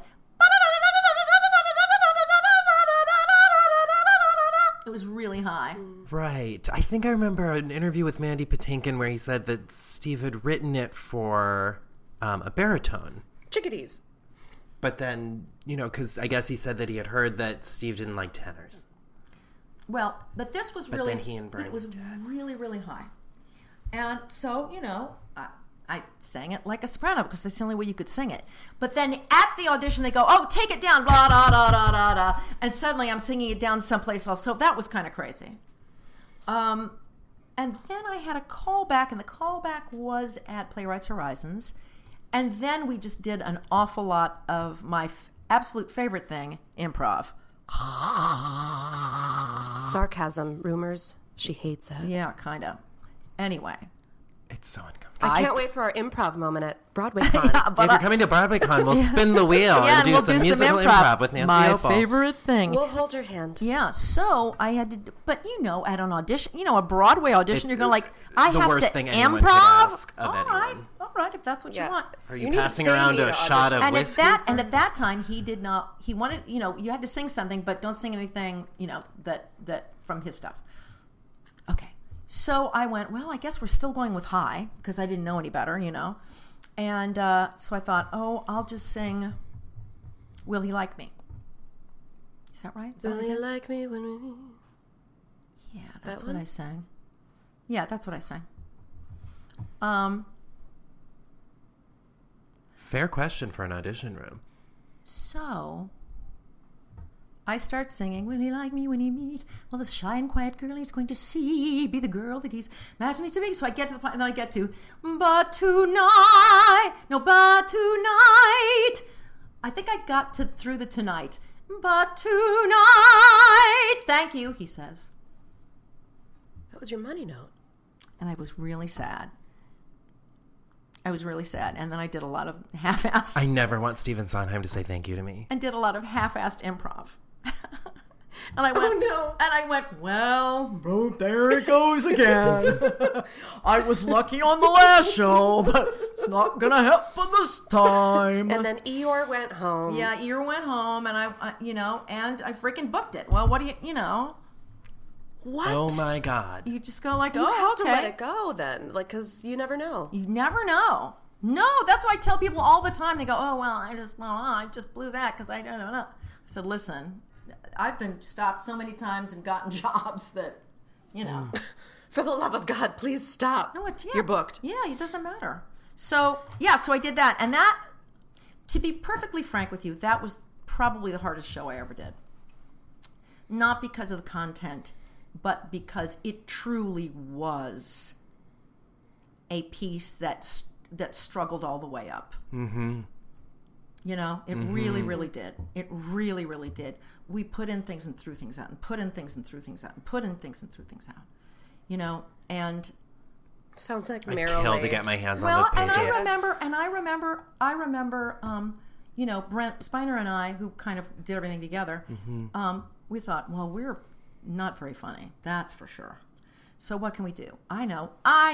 It was really high. Right. I think I remember an interview with Mandy Patinkin where he said that Steve had written it for a baritone. Chickadees. But then, because I guess he said that he had heard that Steve didn't like tenors. Well, but this was really... But then he and Bernie it was really, really high. And so, I sang it like a soprano because that's the only way you could sing it. But then at the audition, they go, oh, take it down, blah, da, da, da, da, da. And suddenly I'm singing it down someplace else. So that was kind of crazy. And then I had a callback, and the callback was at Playwrights Horizons. And then we just did an awful lot of my absolute favorite thing, improv. Sarcasm, rumors. She hates it. Yeah, kind of. Anyway. It's so uncomfortable. I can't wait for our improv moment at BroadwayCon. If you're coming to BroadwayCon, we'll spin the wheel and do some musical improv with Nancy My Opal. favorite thing. We'll hold your hand. Yeah, so I had to, but at an audition, a Broadway audition, you're going to I have to improv. The worst thing anyone could ask of anyone. All right, if that's what you want. Are you passing around a shot of whiskey? And at that time, he did not. He wanted, you had to sing something, but don't sing anything, that from his stuff. Okay, so I went. Well, I guess we're still going with high because I didn't know any better, and so I thought, I'll just sing "Will He Like Me." Is that right? Will he like me when we... Yeah, that's what I sang. Yeah, that's what I sang. Fair question for an audition room. So I start singing, will he like me when he meet? Well, this shy and quiet girl he's going to see, be the girl that he's imagining to be. So I get to the point, and then I get to, but tonight. I think I got through the tonight. But tonight. Thank you, he says. That was your money note. And I was really sad. And then I did a lot of half-assed. I never want Stephen Sondheim to say thank you to me. And did a lot of half-assed improv. And I went, well, there it goes again. I was lucky on the last show, but it's not going to happen this time. And then Eeyore went home. Yeah, Eeyore went home, and I freaking booked it. Well, what do you. What? Oh my God. You just go like, you have okay. to let it go then, because you never know. You never know. No, that's what I tell people all the time. They go, I just blew that because I don't know. I said, listen, I've been stopped so many times and gotten jobs that, For the love of God, please stop. No, you're booked. Yeah, it doesn't matter. So I did that. And that, to be perfectly frank with you, that was probably the hardest show I ever did. Not because of the content, but because it truly was a piece that struggled all the way up. Mm-hmm. It really, really did. It really, really did. We put in things and threw things out, and put in things and threw things out, and put in things and threw things out. And sounds like I'd Meryl. kill to get my hands on those pages. And I remember, Brent Spiner and I, who kind of did everything together, we thought, well, we're not very funny, that's for sure. So what can we do? I know,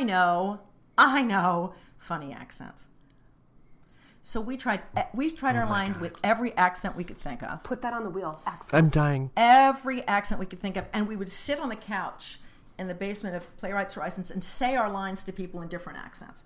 funny accents. So we tried our lines with every accent we could think of. Put that on the wheel. Accents. I'm dying. Every accent we could think of, and we would sit on the couch in the basement of Playwrights Horizons and say our lines to people in different accents.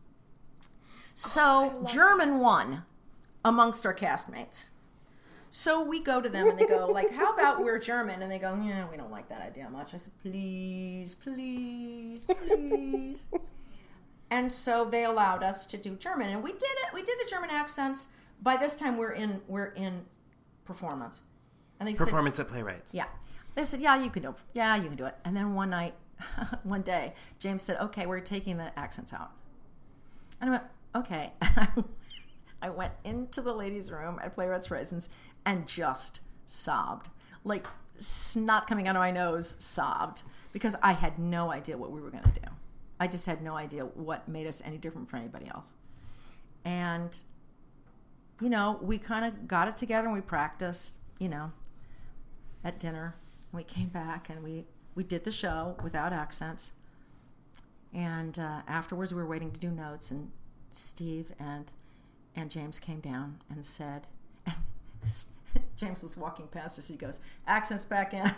So German won amongst our castmates. So we go to them and they go, like, how about we're German? And they go, yeah, we don't like that idea much. I said, please, please, please. And so they allowed us to do German. And we did it. We did the German accents. By this time, we're in performance. And they Performance at Playwrights. Yeah. They said, yeah, you can do it. And then one day, James said, okay, we're taking the accents out. And I went, okay. And I went into the ladies' room at Playwrights Horizons and just sobbed. Like, snot coming out of my nose, sobbed. Because I had no idea what we were going to do. I just had no idea what made us any different from anybody else. And, we kind of got it together and we practiced, at dinner. And we came back and we did the show without accents. And afterwards we were waiting to do notes, and Steve and James came down and said, and James was walking past us, he goes, accents back in.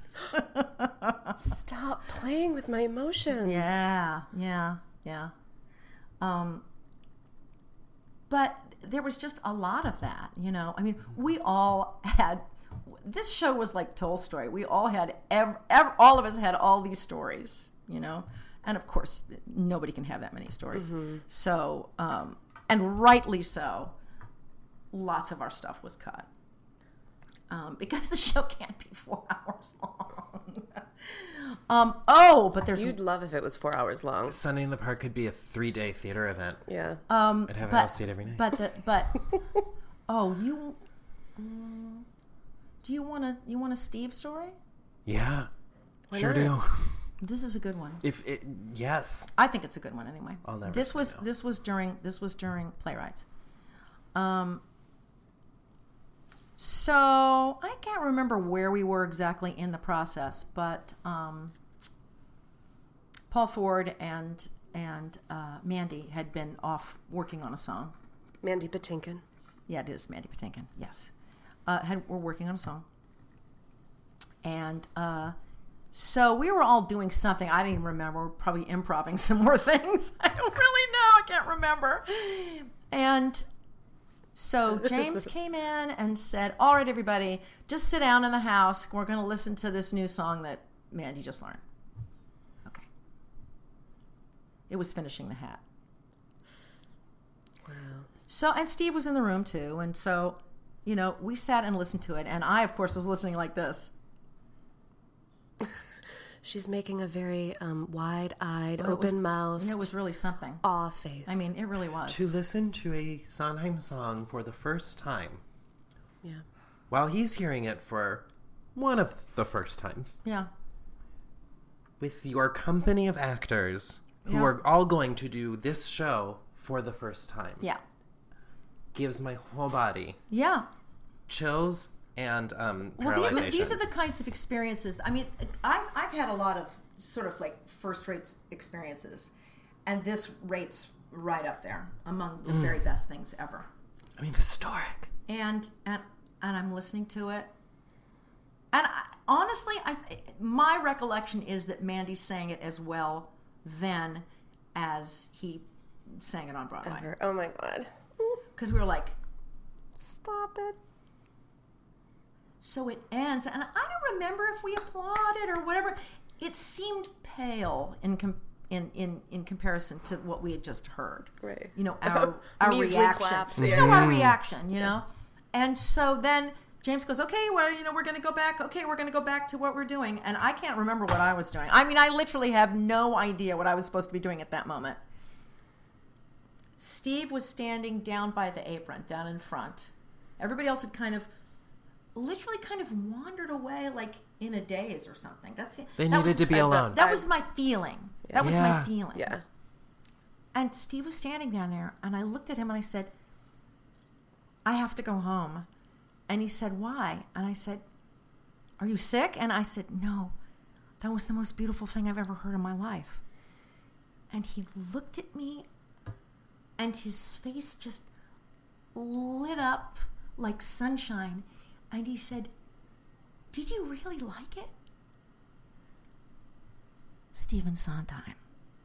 Stop playing with my emotions. Yeah. But there was just a lot of that, I mean, we all had, this show was like Tolstoy. We all had, all of us had all these stories, and of course, nobody can have that many stories. Mm-hmm. So, and rightly so, lots of our stuff was cut. Because the show can't be 4 hours long. But there's... You'd love if it was 4 hours long. Sunday in the Park could be a 3-day theater event. Yeah. I'd have a house seat every night. You Do you want a Steve story? Yeah, Why sure not? do. This is a good one. Yes, I think it's a good one anyway. I'll never. This say was no. this was during Playwrights. So I can't remember where we were exactly in the process, but Paul Ford and Mandy had been off working on a song. Mandy Patinkin. Yeah, it is Mandy Patinkin. Yes, were working on a song, and so we were all doing something. I didn't even remember. We're probably improvising some more things. I don't really know. I can't remember. And so James came in and said, "All right, everybody, just sit down in the house. We're going to listen to this new song that Mandy just learned." Okay. It was Finishing the Hat. Wow. So, and Steve was in the room too. And so, we sat and listened to it. And I, of course, was listening like this. She's making a very wide-eyed, open-mouthed, It was really something. awe face. I mean, it really was. To listen to a Sondheim song for the first time, yeah. while he's hearing it for one of the first times, Yeah. with your company of actors who Yeah. are all going to do this show for the first time, Yeah. gives my whole body Yeah. chills and Well, paralyzation. these are the kinds of experiences. I mean, I've had a lot of sort of like first-rate experiences, and this rates right up there among the very best things ever. I mean, historic. And I'm listening to it, and honestly, my recollection is that Mandy sang it as well then as he sang it on Broadway, Ever. Oh my God. because we were like, Stop it. so it ends, and I don't remember if we applauded or whatever. It seemed pale in comparison to what we had just heard. Right. Our Measly reaction. claps, Our reaction. And so then James goes, "Okay, well, we're going to go back. Okay, we're going to go back to what we're doing." And I can't remember what I was doing. I mean, I literally have no idea what I was supposed to be doing at that moment. Steve was standing down by the apron, down in front. Everybody else had literally wandered away, like in a daze or something. They needed to be alone. That was my feeling. That was my feeling. Yeah. And Steve was standing down there, and I looked at him and I said, "I have to go home." And he said, "Why?" And I said, "Are you sick?" And I said, "No, that was the most beautiful thing I've ever heard in my life." And he looked at me, and his face just lit up like sunshine. And he said, "Did you really like it?" Stephen Sondheim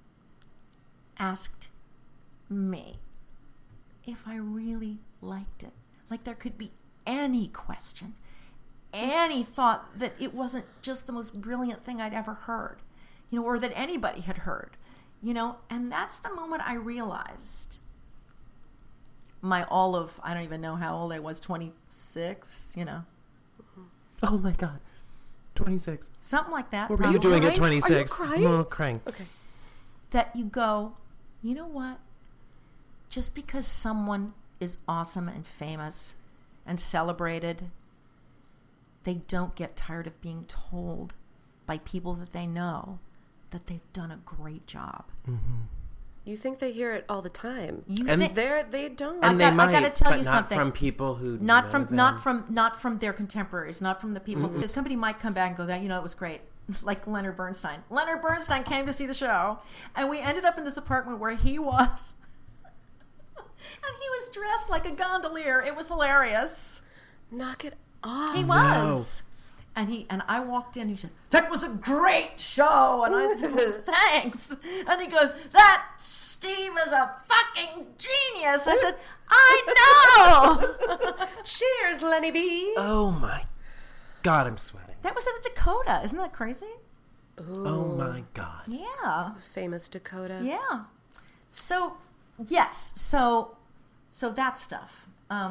asked me if I really liked it. Like there could be any question, any thought that it wasn't just the most brilliant thing I'd ever heard, or that anybody had heard, and that's the moment I realized I don't even know how old I was, 26, Oh my God. 26. something like that. What were you doing at crying? 26? Are you crying? I'm crying. Okay. That you go, you know what? Just because someone is awesome and famous and celebrated, they don't get tired of being told by people that they know that they've done a great job. Mm-hmm. You think they hear it all the time. You And think They don't. And I they might, gotta tell but you not something. from people who not know from them. not from their contemporaries, not from the people. Because somebody might come back and go, "That it was great." Like Leonard Bernstein. Leonard Bernstein came to see the show, and we ended up in this apartment where he was, and he was dressed like a gondolier. It was hilarious. Knock it off. He was. And I walked in, he said, "That was a great show." And I said, "Well, thanks." And he goes, "That Steve is a fucking genius." I said, "I know." Cheers, Lenny B. Oh my God, I'm sweating. That was at the Dakota. Isn't that crazy? Oh my God. Yeah. Famous Dakota. Yeah. So, yes. So that stuff.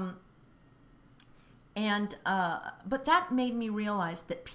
But that made me realize that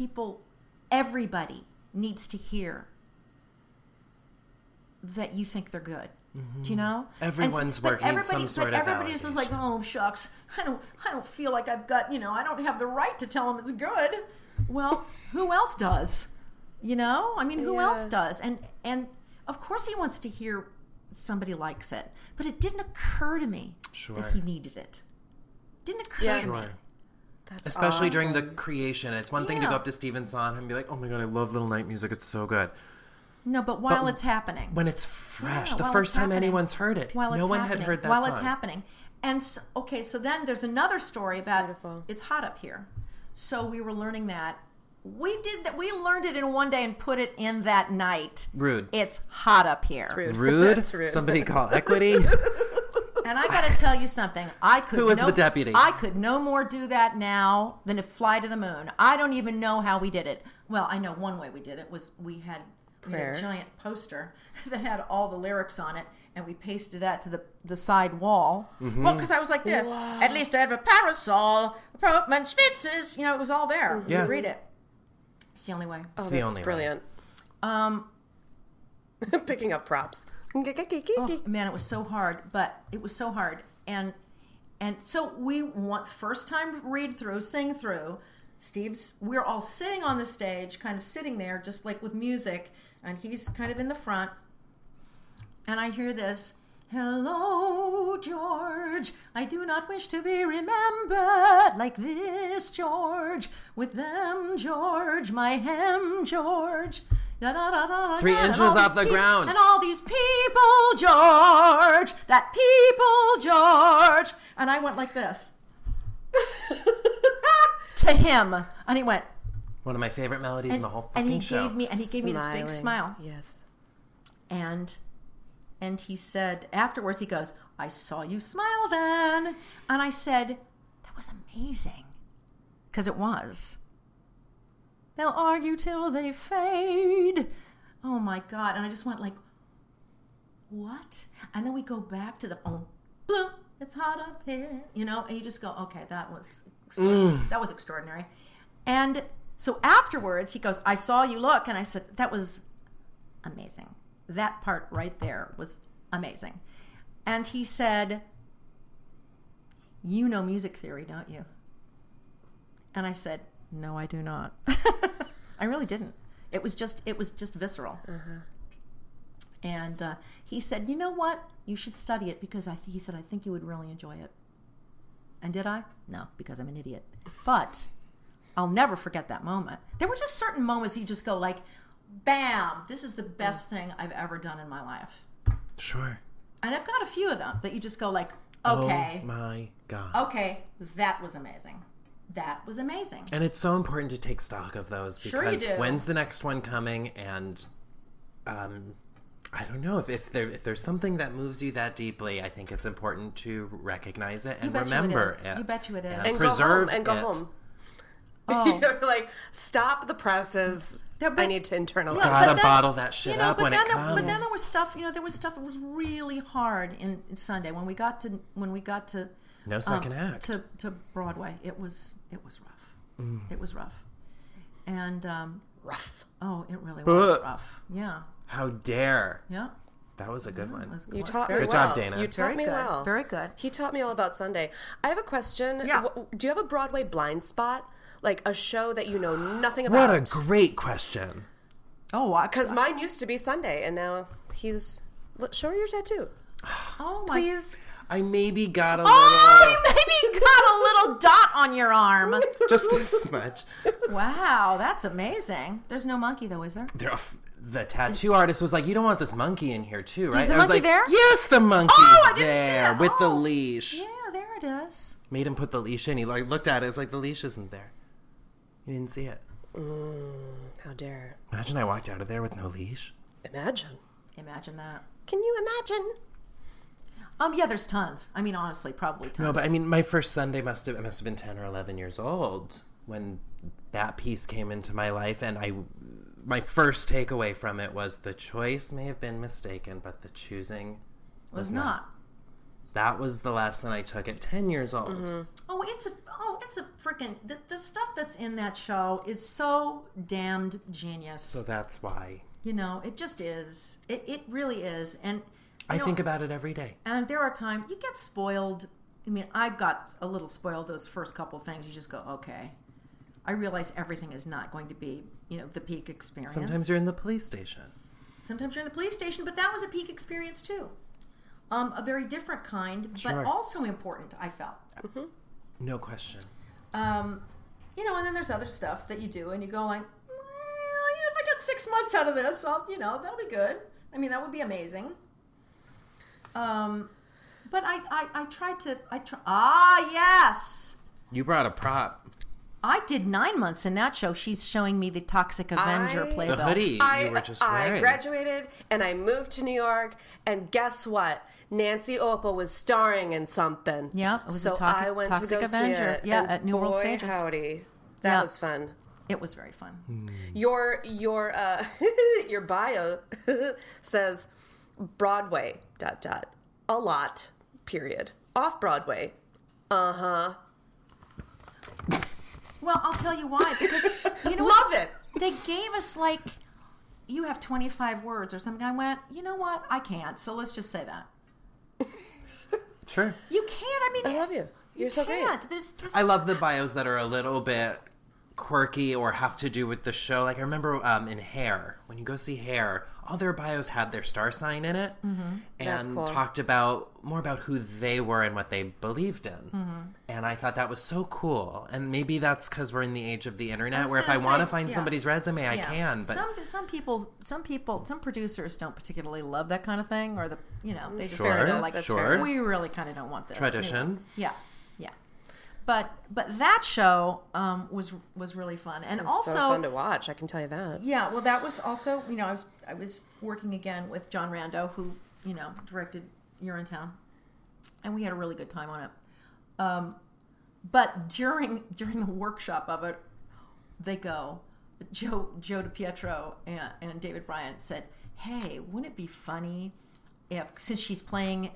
everybody needs to hear that you think they're good. Do you know? Everyone's working some sort of everybody's just like, oh shucks, I don't feel like I've got, I don't have the right to tell him it's good. Well, who else does? Who else does? And of course he wants to hear somebody likes it, but it didn't occur to me that he needed it. Didn't occur to me. That's especially awesome. during the creation. It's one thing to go up to Stephen Sondheim and be like, oh my God, I love Little Night Music. It's so good. No, but while it's happening. When it's fresh. The first time anyone's heard it. No one had heard that song. While it's happening. And so, so then there's another story about beautiful. It's hot up here. So we were learning that. We did that. We learned it in one day and put it in that night. Rude. It's hot up here. It's rude. Rude? It's rude. Somebody call equity? And I got to tell you something. Who was the deputy? I could no more do that now than to fly to the moon. I don't even know how we did it. Well, I know one way we did it was we had a giant poster that had all the lyrics on it, and we pasted that to the side wall. Mm-hmm. Well, because I was like this. Wow. At least I have a parasol, appointment schwitzes. It was all there. You read it. It's the only way. Oh, that's brilliant. Picking up props. Oh, man, it was so hard. And so we want first time read through, sing through. We're all sitting on the stage, kind of sitting there, just like with music, and he's kind of in the front. And I hear this, hello, George, I do not wish to be remembered like this, George, with them, George, my hem, George. 3 inches off the ground. And all these people, George, that people, George. And I went like this. To him. And he went. One of my favorite melodies in the whole fucking show. And he gave me this big smile. Yes. And he said, afterwards he goes, I saw you smile then. And I said, that was amazing. Because it was. They'll argue till they fade. Oh my God. And I just went like, what? And then we go back to the bloom, it's hot up here. And you just go, okay, that was extraordinary. And so afterwards he goes, I saw you look. And I said, that was amazing. That part right there was amazing. And he said, you know music theory, don't you? And I said, no, I do not. I really didn't. It was just visceral. Uh-huh. And he said, you know what? You should study it because he said, I think you would really enjoy it. And did I? No, because I'm an idiot. But I'll never forget that moment. There were just certain moments you just go like, bam, this is the best thing I've ever done in my life. Sure. And I've got a few of them that you just go like, okay. Oh my God. Okay, that was amazing. That was amazing. And it's so important to take stock of those because sure you do. When's the next one coming? And I don't know if there's something that moves you that deeply. I think it's important to recognize it and remember it. You bet you it is. And preserve it. And go home. Oh. Like, stop the presses. I need to internalize. Gotta bottle that shit up when it comes. But then there was stuff. There was stuff that was really hard in Sunday when we got to. No second act. To Broadway. It was rough. It was rough. And rough. Oh, it really was rough. Yeah. How dare. Yeah. That was a good one. You taught me well. Good job, Dana. You taught me well. Very good. He taught me all about Sunday. I have a question. Yeah. Do you have a Broadway blind spot? Like a show that you know nothing about? What a great question. Oh, because mine used to be Sunday, and now he's... Show her your tattoo. Oh, my... Please. I maybe got a little... Oh, you maybe got a little dot on your arm. Just a smudge. Wow, that's amazing. There's no monkey, though, is there? The tattoo artist was like, you don't want this monkey in here, too, right? Is the monkey there? Yes, the monkey's there with the leash. Yeah, there it is. Made him put the leash in. He looked at it. It's like, the leash isn't there. He didn't see it. How dare. Imagine I walked out of there with no leash. Imagine that. Can you imagine? Yeah, there's tons. I mean, honestly, probably tons. No, but I mean, my first Sunday must have been 10 or 11 years old when that piece came into my life, and my first takeaway from it was the choice may have been mistaken, but the choosing was not. That was the lesson I took at 10 years old. Mm-hmm. It's a freaking... The stuff that's in that show is so damned genius. So that's why. It just is. It really is. And I think about it every day. And there are times you get spoiled. I mean, I got a little spoiled those first couple of things. You just go, okay. I realize everything is not going to be, the peak experience. Sometimes you're in the police station. But that was a peak experience too. A very different kind, but also important, I felt. Mm-hmm. No question. And then there's other stuff that you do, and you go like, well, if I get 6 months out of this, that'll be good. I mean, that would be amazing. But I tried to, yes! You brought a prop. I did 9 months in that show. She's showing me the Toxic Avenger playbill. The hoodie you were just wearing. I graduated and I moved to New York, and guess what? Nancy Opal was starring in something. Yeah, it was I went Toxic to go Avenger. see it. Yeah, at New World Stages. Howdy, that was fun. It was very fun. Your your bio says Broadway ... a lot ... off Broadway. Uh-huh. Well, I'll tell you why. Because Love it. They gave us like, you have 25 words or something. I went, you know what? I can't. So let's just say that. Sure. You can't. I mean, I love you. You're so great. There's just. I love the bios that are a little bit quirky or have to do with the show. Like I remember in Hair, when you go see Hair, all their bios had their star sign in it, and cool. talked more about who they were and what they believed in. And I thought that was so cool. And maybe that's because we're in the age of the internet, where if I want to find somebody's resume, I can. But some producers don't particularly love that kind of thing, or they just Sure, go like, sure. we really kind of don't want this Tradition. Yeah. But that show was really fun, and also so fun to watch. I can tell you that. Yeah, well, that was also I was working again with John Rando, who directed Urinetown, and we had a really good time on it. But during the workshop of it, Joe DiPietro and David Bryant said, "Hey, wouldn't it be funny if, since she's playing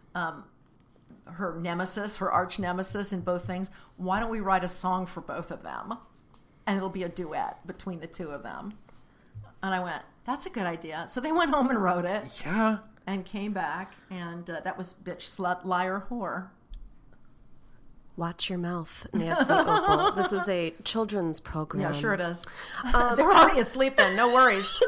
her nemesis, her arch nemesis in both things, why don't we write a song for both of them? And it'll be a duet between the two of them." And I went, that's a good idea. So they went home and wrote it. Yeah. And came back, and that was Bitch, Slut, Liar, Whore. Watch your mouth, Nancy Opal. This is a children's program. Yeah, sure it is. They're already asleep then, no worries.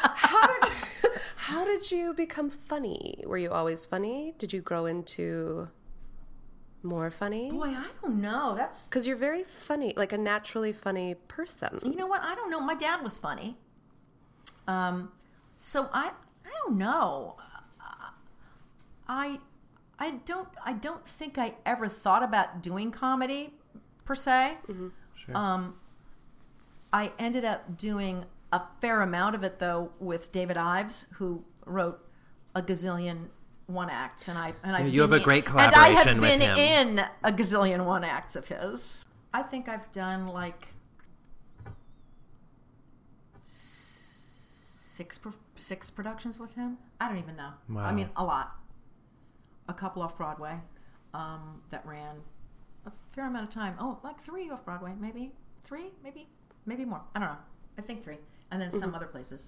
How did you become funny? Were you always funny? Did you grow into more funny? Boy, I don't know. That's because you're very funny, like a naturally funny person. You know what? I don't know. My dad was funny. So I don't know. I don't think I ever thought about doing comedy per se. Mm-hmm. Sure. I ended up doing a fair amount of it though with David Ives, who wrote a gazillion one acts, and you have a great collaboration with him. And I have been in a gazillion one acts of his. I think I've done like six productions with him. I don't even know. Wow. I mean, a lot. A couple off Broadway that ran a fair amount of time. Oh, like 3 off Broadway, maybe 3, maybe more. I don't know. I think 3, and then some other places.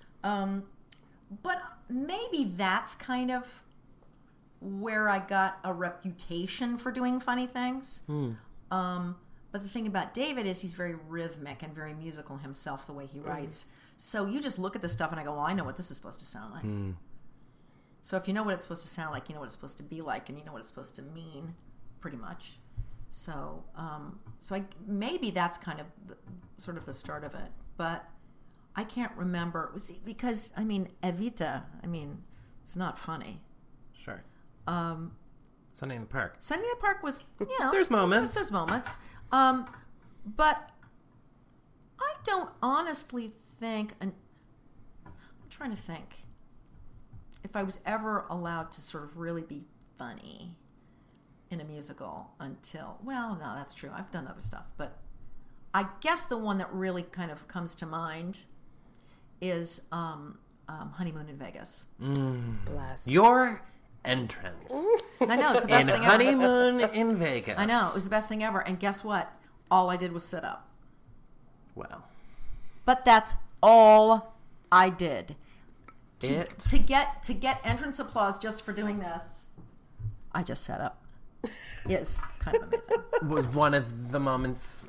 But maybe that's kind of where I got a reputation for doing funny things. But the thing about David is he's very rhythmic and very musical himself, the way he writes. So you just look at the stuff and I go, well, I know what this is supposed to sound like. So if you know what it's supposed to sound like, you know what it's supposed to be like, and you know what it's supposed to mean, pretty much. So, maybe that's kind of sort of the start of it. But I can't remember. Because, Evita, it's not funny. Sure. Sunday in the Park. Sunday in the Park was, There's moments. There's moments. But I don't honestly think, and I'm trying to think, if I was ever allowed to sort of really be funny in a musical until, well, no, that's true. I've done other stuff. But I guess the one that really kind of comes to mind is Honeymoon in Vegas. Bless. Your entrance. I know, it's the best in thing Honeymoon ever. in Vegas. I know, it was the best thing ever. And guess what? All I did was sit up. Well. But that's all I did. to get entrance applause just for doing this, I just set up. Is kind of amazing. Was one of the moments.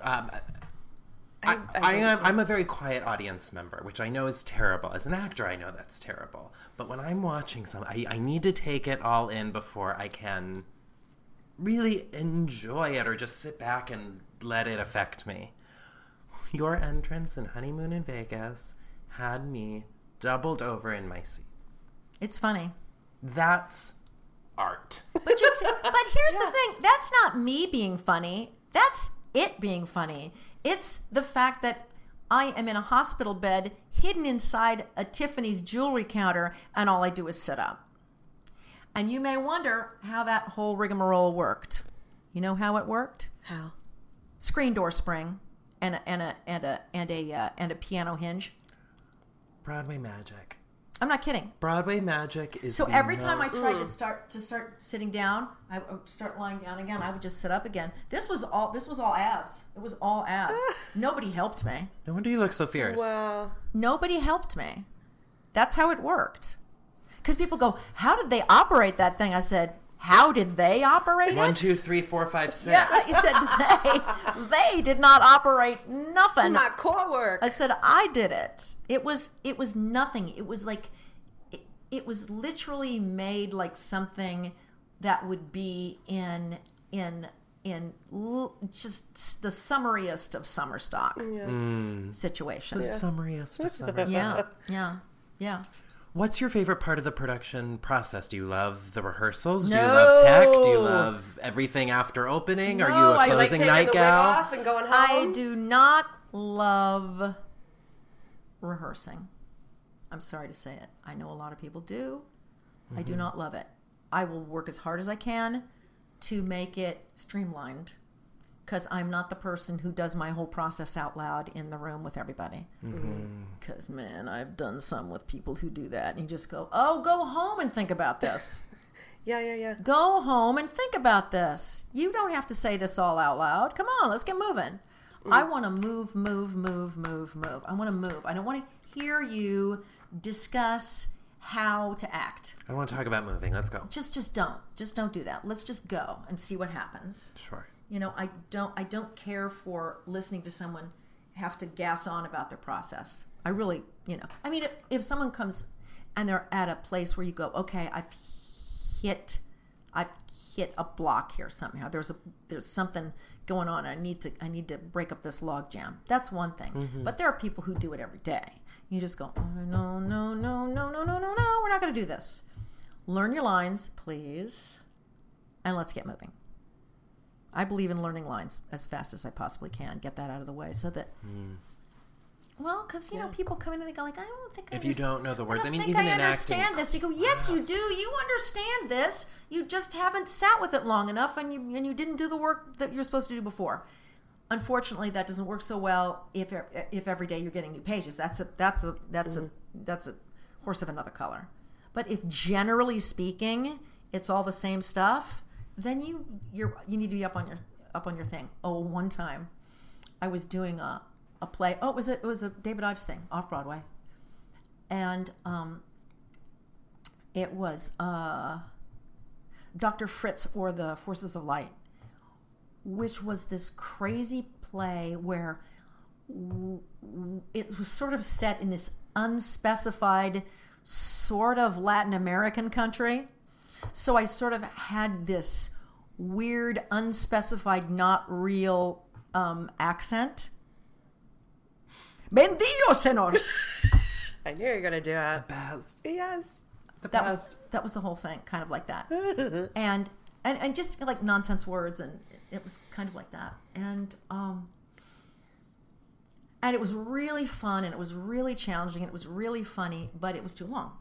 I'm a very quiet audience member, which I know is terrible. As an actor, I know that's terrible. But when I'm watching I need to take it all in before I can really enjoy it or just sit back and let it affect me. Your entrance in Honeymoon in Vegas had me doubled over in my seat. It's funny. That's art. But here's the thing. That's not me being funny. That's it being funny. It's the fact that I am in a hospital bed hidden inside a Tiffany's jewelry counter and all I do is sit up. And you may wonder how that whole rigmarole worked. You know how it worked? How? Screen door spring and a piano hinge. Broadway magic. I'm not kidding. Broadway magic is so every time I tried to start sitting down, I would start lying down again. I would just sit up again. This was all abs. It was all abs. Nobody helped me. No wonder you look so fierce. Wow. Nobody helped me. That's how it worked. Because people go, "How did they operate that thing?" I said, "How did they operate it?" 1, 2, 3, 4, 5, 6. Yeah, I said they did not operate nothing. My core work. I said I did it. It was nothing. It was like it was literally made like something that would be in just the summariest of summer stock situations. The summariest of summer stock. Yeah. What's your favorite part of the production process? Do you love the rehearsals? Do you love tech? Do you love everything after opening? No, Are you a closing night gal? Off and going home? I do not love rehearsing. I'm sorry to say it. I know a lot of people do. Mm-hmm. I do not love it. I will work as hard as I can to make it streamlined because I'm not the person who does my whole process out loud in the room with everybody. Because, man, I've done some with people who do that. And you just go, oh, go home and think about this. Yeah. Go home and think about this. You don't have to say this all out loud. Come on, let's get moving. I want to move. I want to move. I don't want to hear you discuss how to act. I don't want to talk about moving. Let's go. Just don't do that. Let's just go and see what happens. Sure. You know, I don't care for listening to someone have to gas on about their process. I really, I mean, if someone comes and they're at a place where you go, okay, I've hit a block here somehow. There's something going on. I need to break up this log jam. That's one thing. Mm-hmm. But there are people who do it every day. You just go, oh, no, we're not going to do this. Learn your lines, please, and let's get moving. I believe in learning lines as fast as I possibly can. Get that out of the way so that, well, because, people come in and they go like, I don't think if you don't know the words, even in acting. Understand this. You go, yes, you do. You understand this. You just haven't sat with it long enough and you didn't do the work that you're supposed to do before. Unfortunately, that doesn't work so well if every day you're getting new pages. That's a horse of another color. But if generally speaking, it's all the same stuff, then you need to be up on your thing. Oh, one time, I was doing a play. Oh, it was a David Ives thing off Broadway, and it was Dr. Fritz or the Forces of Light, which was this crazy play where it was sort of set in this unspecified sort of Latin American country. So I sort of had this weird, unspecified, not real accent. Bendigo, senors. I knew you were going to do it. The best. Yes. That was the whole thing, kind of like that. and just like nonsense words, and it was kind of like that. And it was really fun, and it was really challenging, and it was really funny, but it was too long.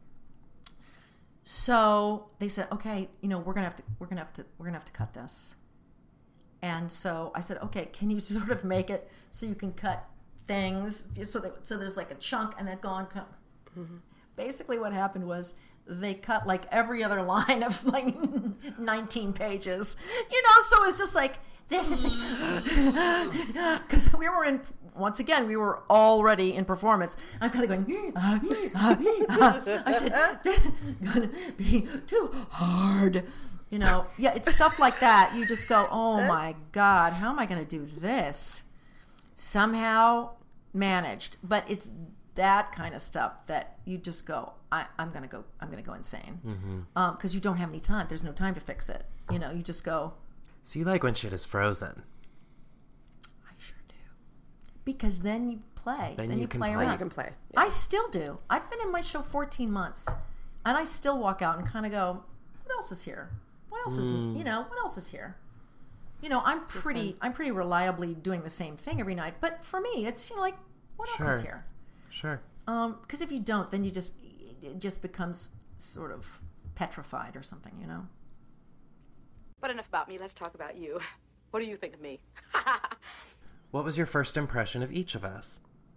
So they said, okay, we're gonna have to cut this. And so I said, okay, can you sort of make it so you can cut things so there's like a chunk and then go on. Mm-hmm. Basically, what happened was they cut like every other line of like 19 pages. So it's just like this is because we were in once again, we were already in performance. I'm kind of going, I said, this is going to be too hard. You know, yeah, it's stuff like that. You just go, oh my God, how am I going to do this? Somehow managed. But it's that kind of stuff that you just go, I'm going to go insane. Because you don't have any time. There's no time to fix it. You know, you just go. So you like when shit is frozen? I sure do. Because then you play. Then you play around. Then you can play. Yeah. I still do. I've been in my show 14 months. And I still walk out and kind of go, what else is here? What else is, what else is here? You know, I'm pretty reliably doing the same thing every night. But for me, it's, like, what else is here? Sure. Because if you don't, then it just becomes sort of petrified or something, you know? But enough about me. Let's talk about you. What do you think of me? What was your first impression of each of us?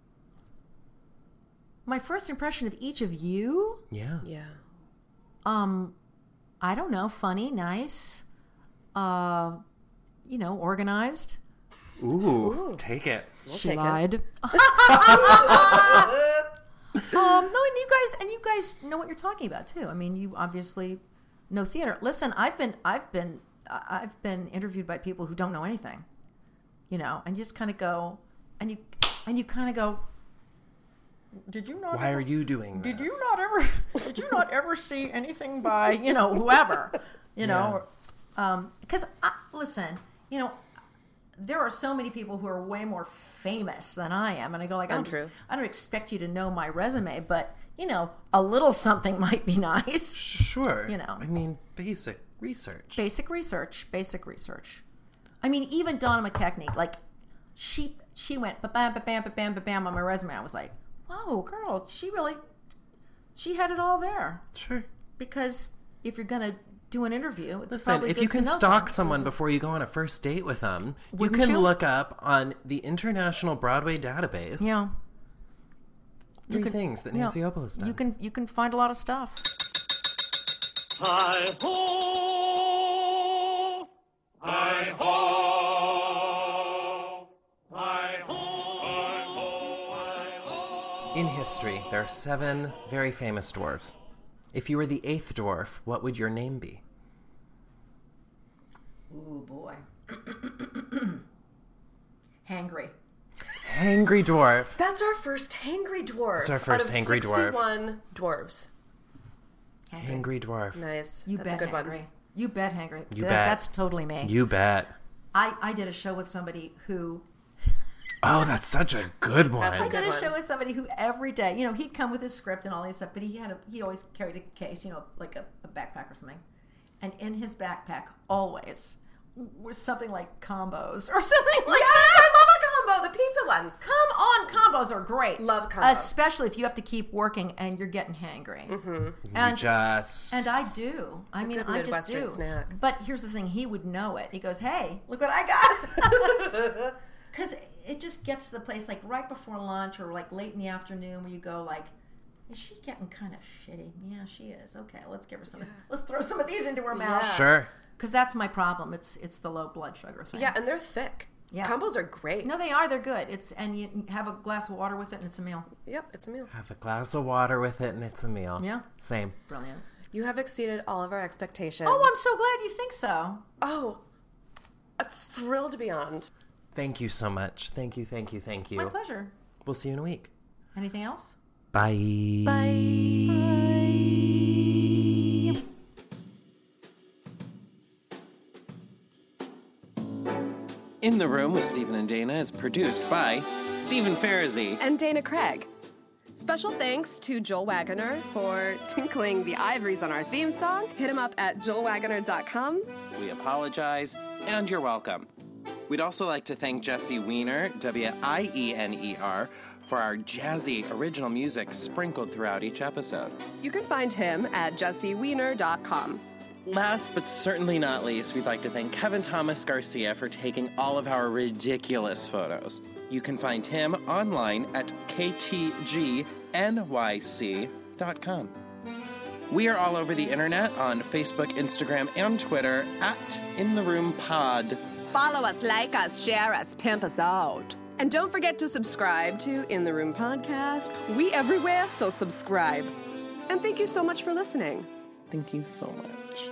My first impression of each of you? Yeah. Yeah. I don't know. Funny, nice, organized. Ooh. Take it. We'll She take lied. it. No, and you guys know what you're talking about too. I mean, you obviously know theater. Listen, I've been interviewed by people who don't know anything, and you just kind of go, and you kind of go, did you not? Why are you doing this? Did you not ever see anything by whoever, Because listen, there are so many people who are way more famous than I am, and I go like, I don't expect you to know my resume, but a little something might be nice. Sure. I mean, basic research. Basic research. I mean, even Donna McKechnie, like she went ba-bam, ba-bam, ba-bam, ba-bam on my resume. I was like, whoa, girl, she had it all there. Sure. Because if you're gonna do an interview, it's Listen, probably if good you can to know stalk things. someone before you go on a first date with them, Wouldn't you can you? look up on the International Broadway Database. Yeah. Three things that Nancy Opel has done. You can find a lot of stuff. Hi ho, hi ho, hi ho, hi ho, hi ho. In history, there are 7 very famous dwarves. If you were the 8th dwarf, what would your name be? Ooh, boy. Hangry. Hangry dwarf. That's our first hangry dwarf. That's our first out of hangry dwarf. 61 dwarves. Hangry dwarf. Nice. You That's bet a good hangry. one. You bet hangry. You bet. That's totally me. You bet. I did a show with somebody who... Oh, that's such a good one. That's a I good did a one. show with somebody who every day, he'd come with his script and all this stuff, but he always carried a case, like a backpack or something. And in his backpack, always, was something like combos or something like that. I love a combo. The pizza ones. Come on, combos are great. Love combos. Especially if you have to keep working and you're getting hangry. And And I do. a good I just Midwestern do. snack. But here's the thing. He would know it. He goes, hey, look what I got. Because it just gets to the place like right before lunch or like late in the afternoon where you go like, is she getting kind of shitty? Yeah, she is. Okay, let's give her some. Let's throw some of these into her mouth. Yeah. Sure. Because that's my problem. It's the low blood sugar thing. Yeah, and they're thick. Yeah. Combos are great. No, they are. They're good. And you have a glass of water with it and it's a meal. Yep, it's a meal. Have a glass of water with it and it's a meal. Yeah. Same. Brilliant. You have exceeded all of our expectations. Oh, I'm so glad you think so. Oh, thrilled beyond. Thank you so much. Thank you. My pleasure. We'll see you in a week. Anything else? Bye. In the Room with Stephen and Dana is produced by Stephen Farazi. And Dana Craig. Special thanks to Joel Wagoner for tinkling the ivories on our theme song. Hit him up at joelwagoner.com. We apologize, and you're welcome. We'd also like to thank Jesse Wiener, Wiener, for our jazzy original music sprinkled throughout each episode. You can find him at jessewiener.com. Last but certainly not least, we'd like to thank Kevin Thomas Garcia for taking all of our ridiculous photos. You can find him online at ktgnyc.com. We are all over the internet on Facebook, Instagram, and Twitter at In The Room Pod. Follow us, like us, share us, pimp us out. And don't forget to subscribe to In the Room Podcast. We everywhere, so subscribe. And thank you so much for listening. Thank you so much.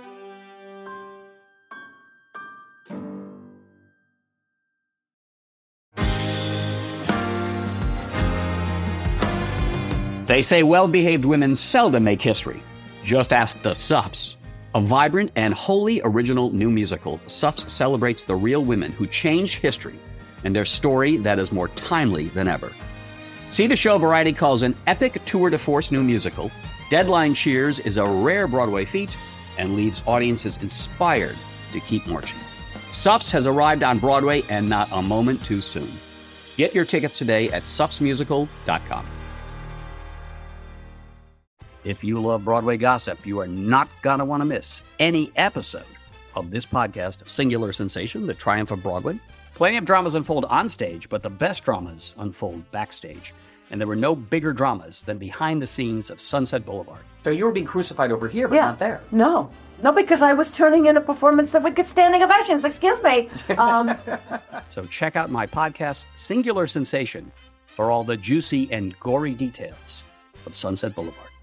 They say well-behaved women seldom make history. Just ask the Suffs. A vibrant and wholly original new musical, Suffs celebrates the real women who changed history and their story that is more timely than ever. See the show Variety calls an epic tour de force new musical. Deadline cheers is a rare Broadway feat and leaves audiences inspired to keep marching. Suffs has arrived on Broadway and not a moment too soon. Get your tickets today at suffsmusical.com. If you love Broadway gossip, you are not going to want to miss any episode of this podcast, Singular Sensation, The Triumph of Broadway. Plenty of dramas unfold on stage, but the best dramas unfold backstage. And there were no bigger dramas than behind the scenes of Sunset Boulevard. So you were being crucified over here, but not there. No, because I was turning in a performance that would get standing ovations. Excuse me. So check out my podcast, Singular Sensation, for all the juicy and gory details of Sunset Boulevard.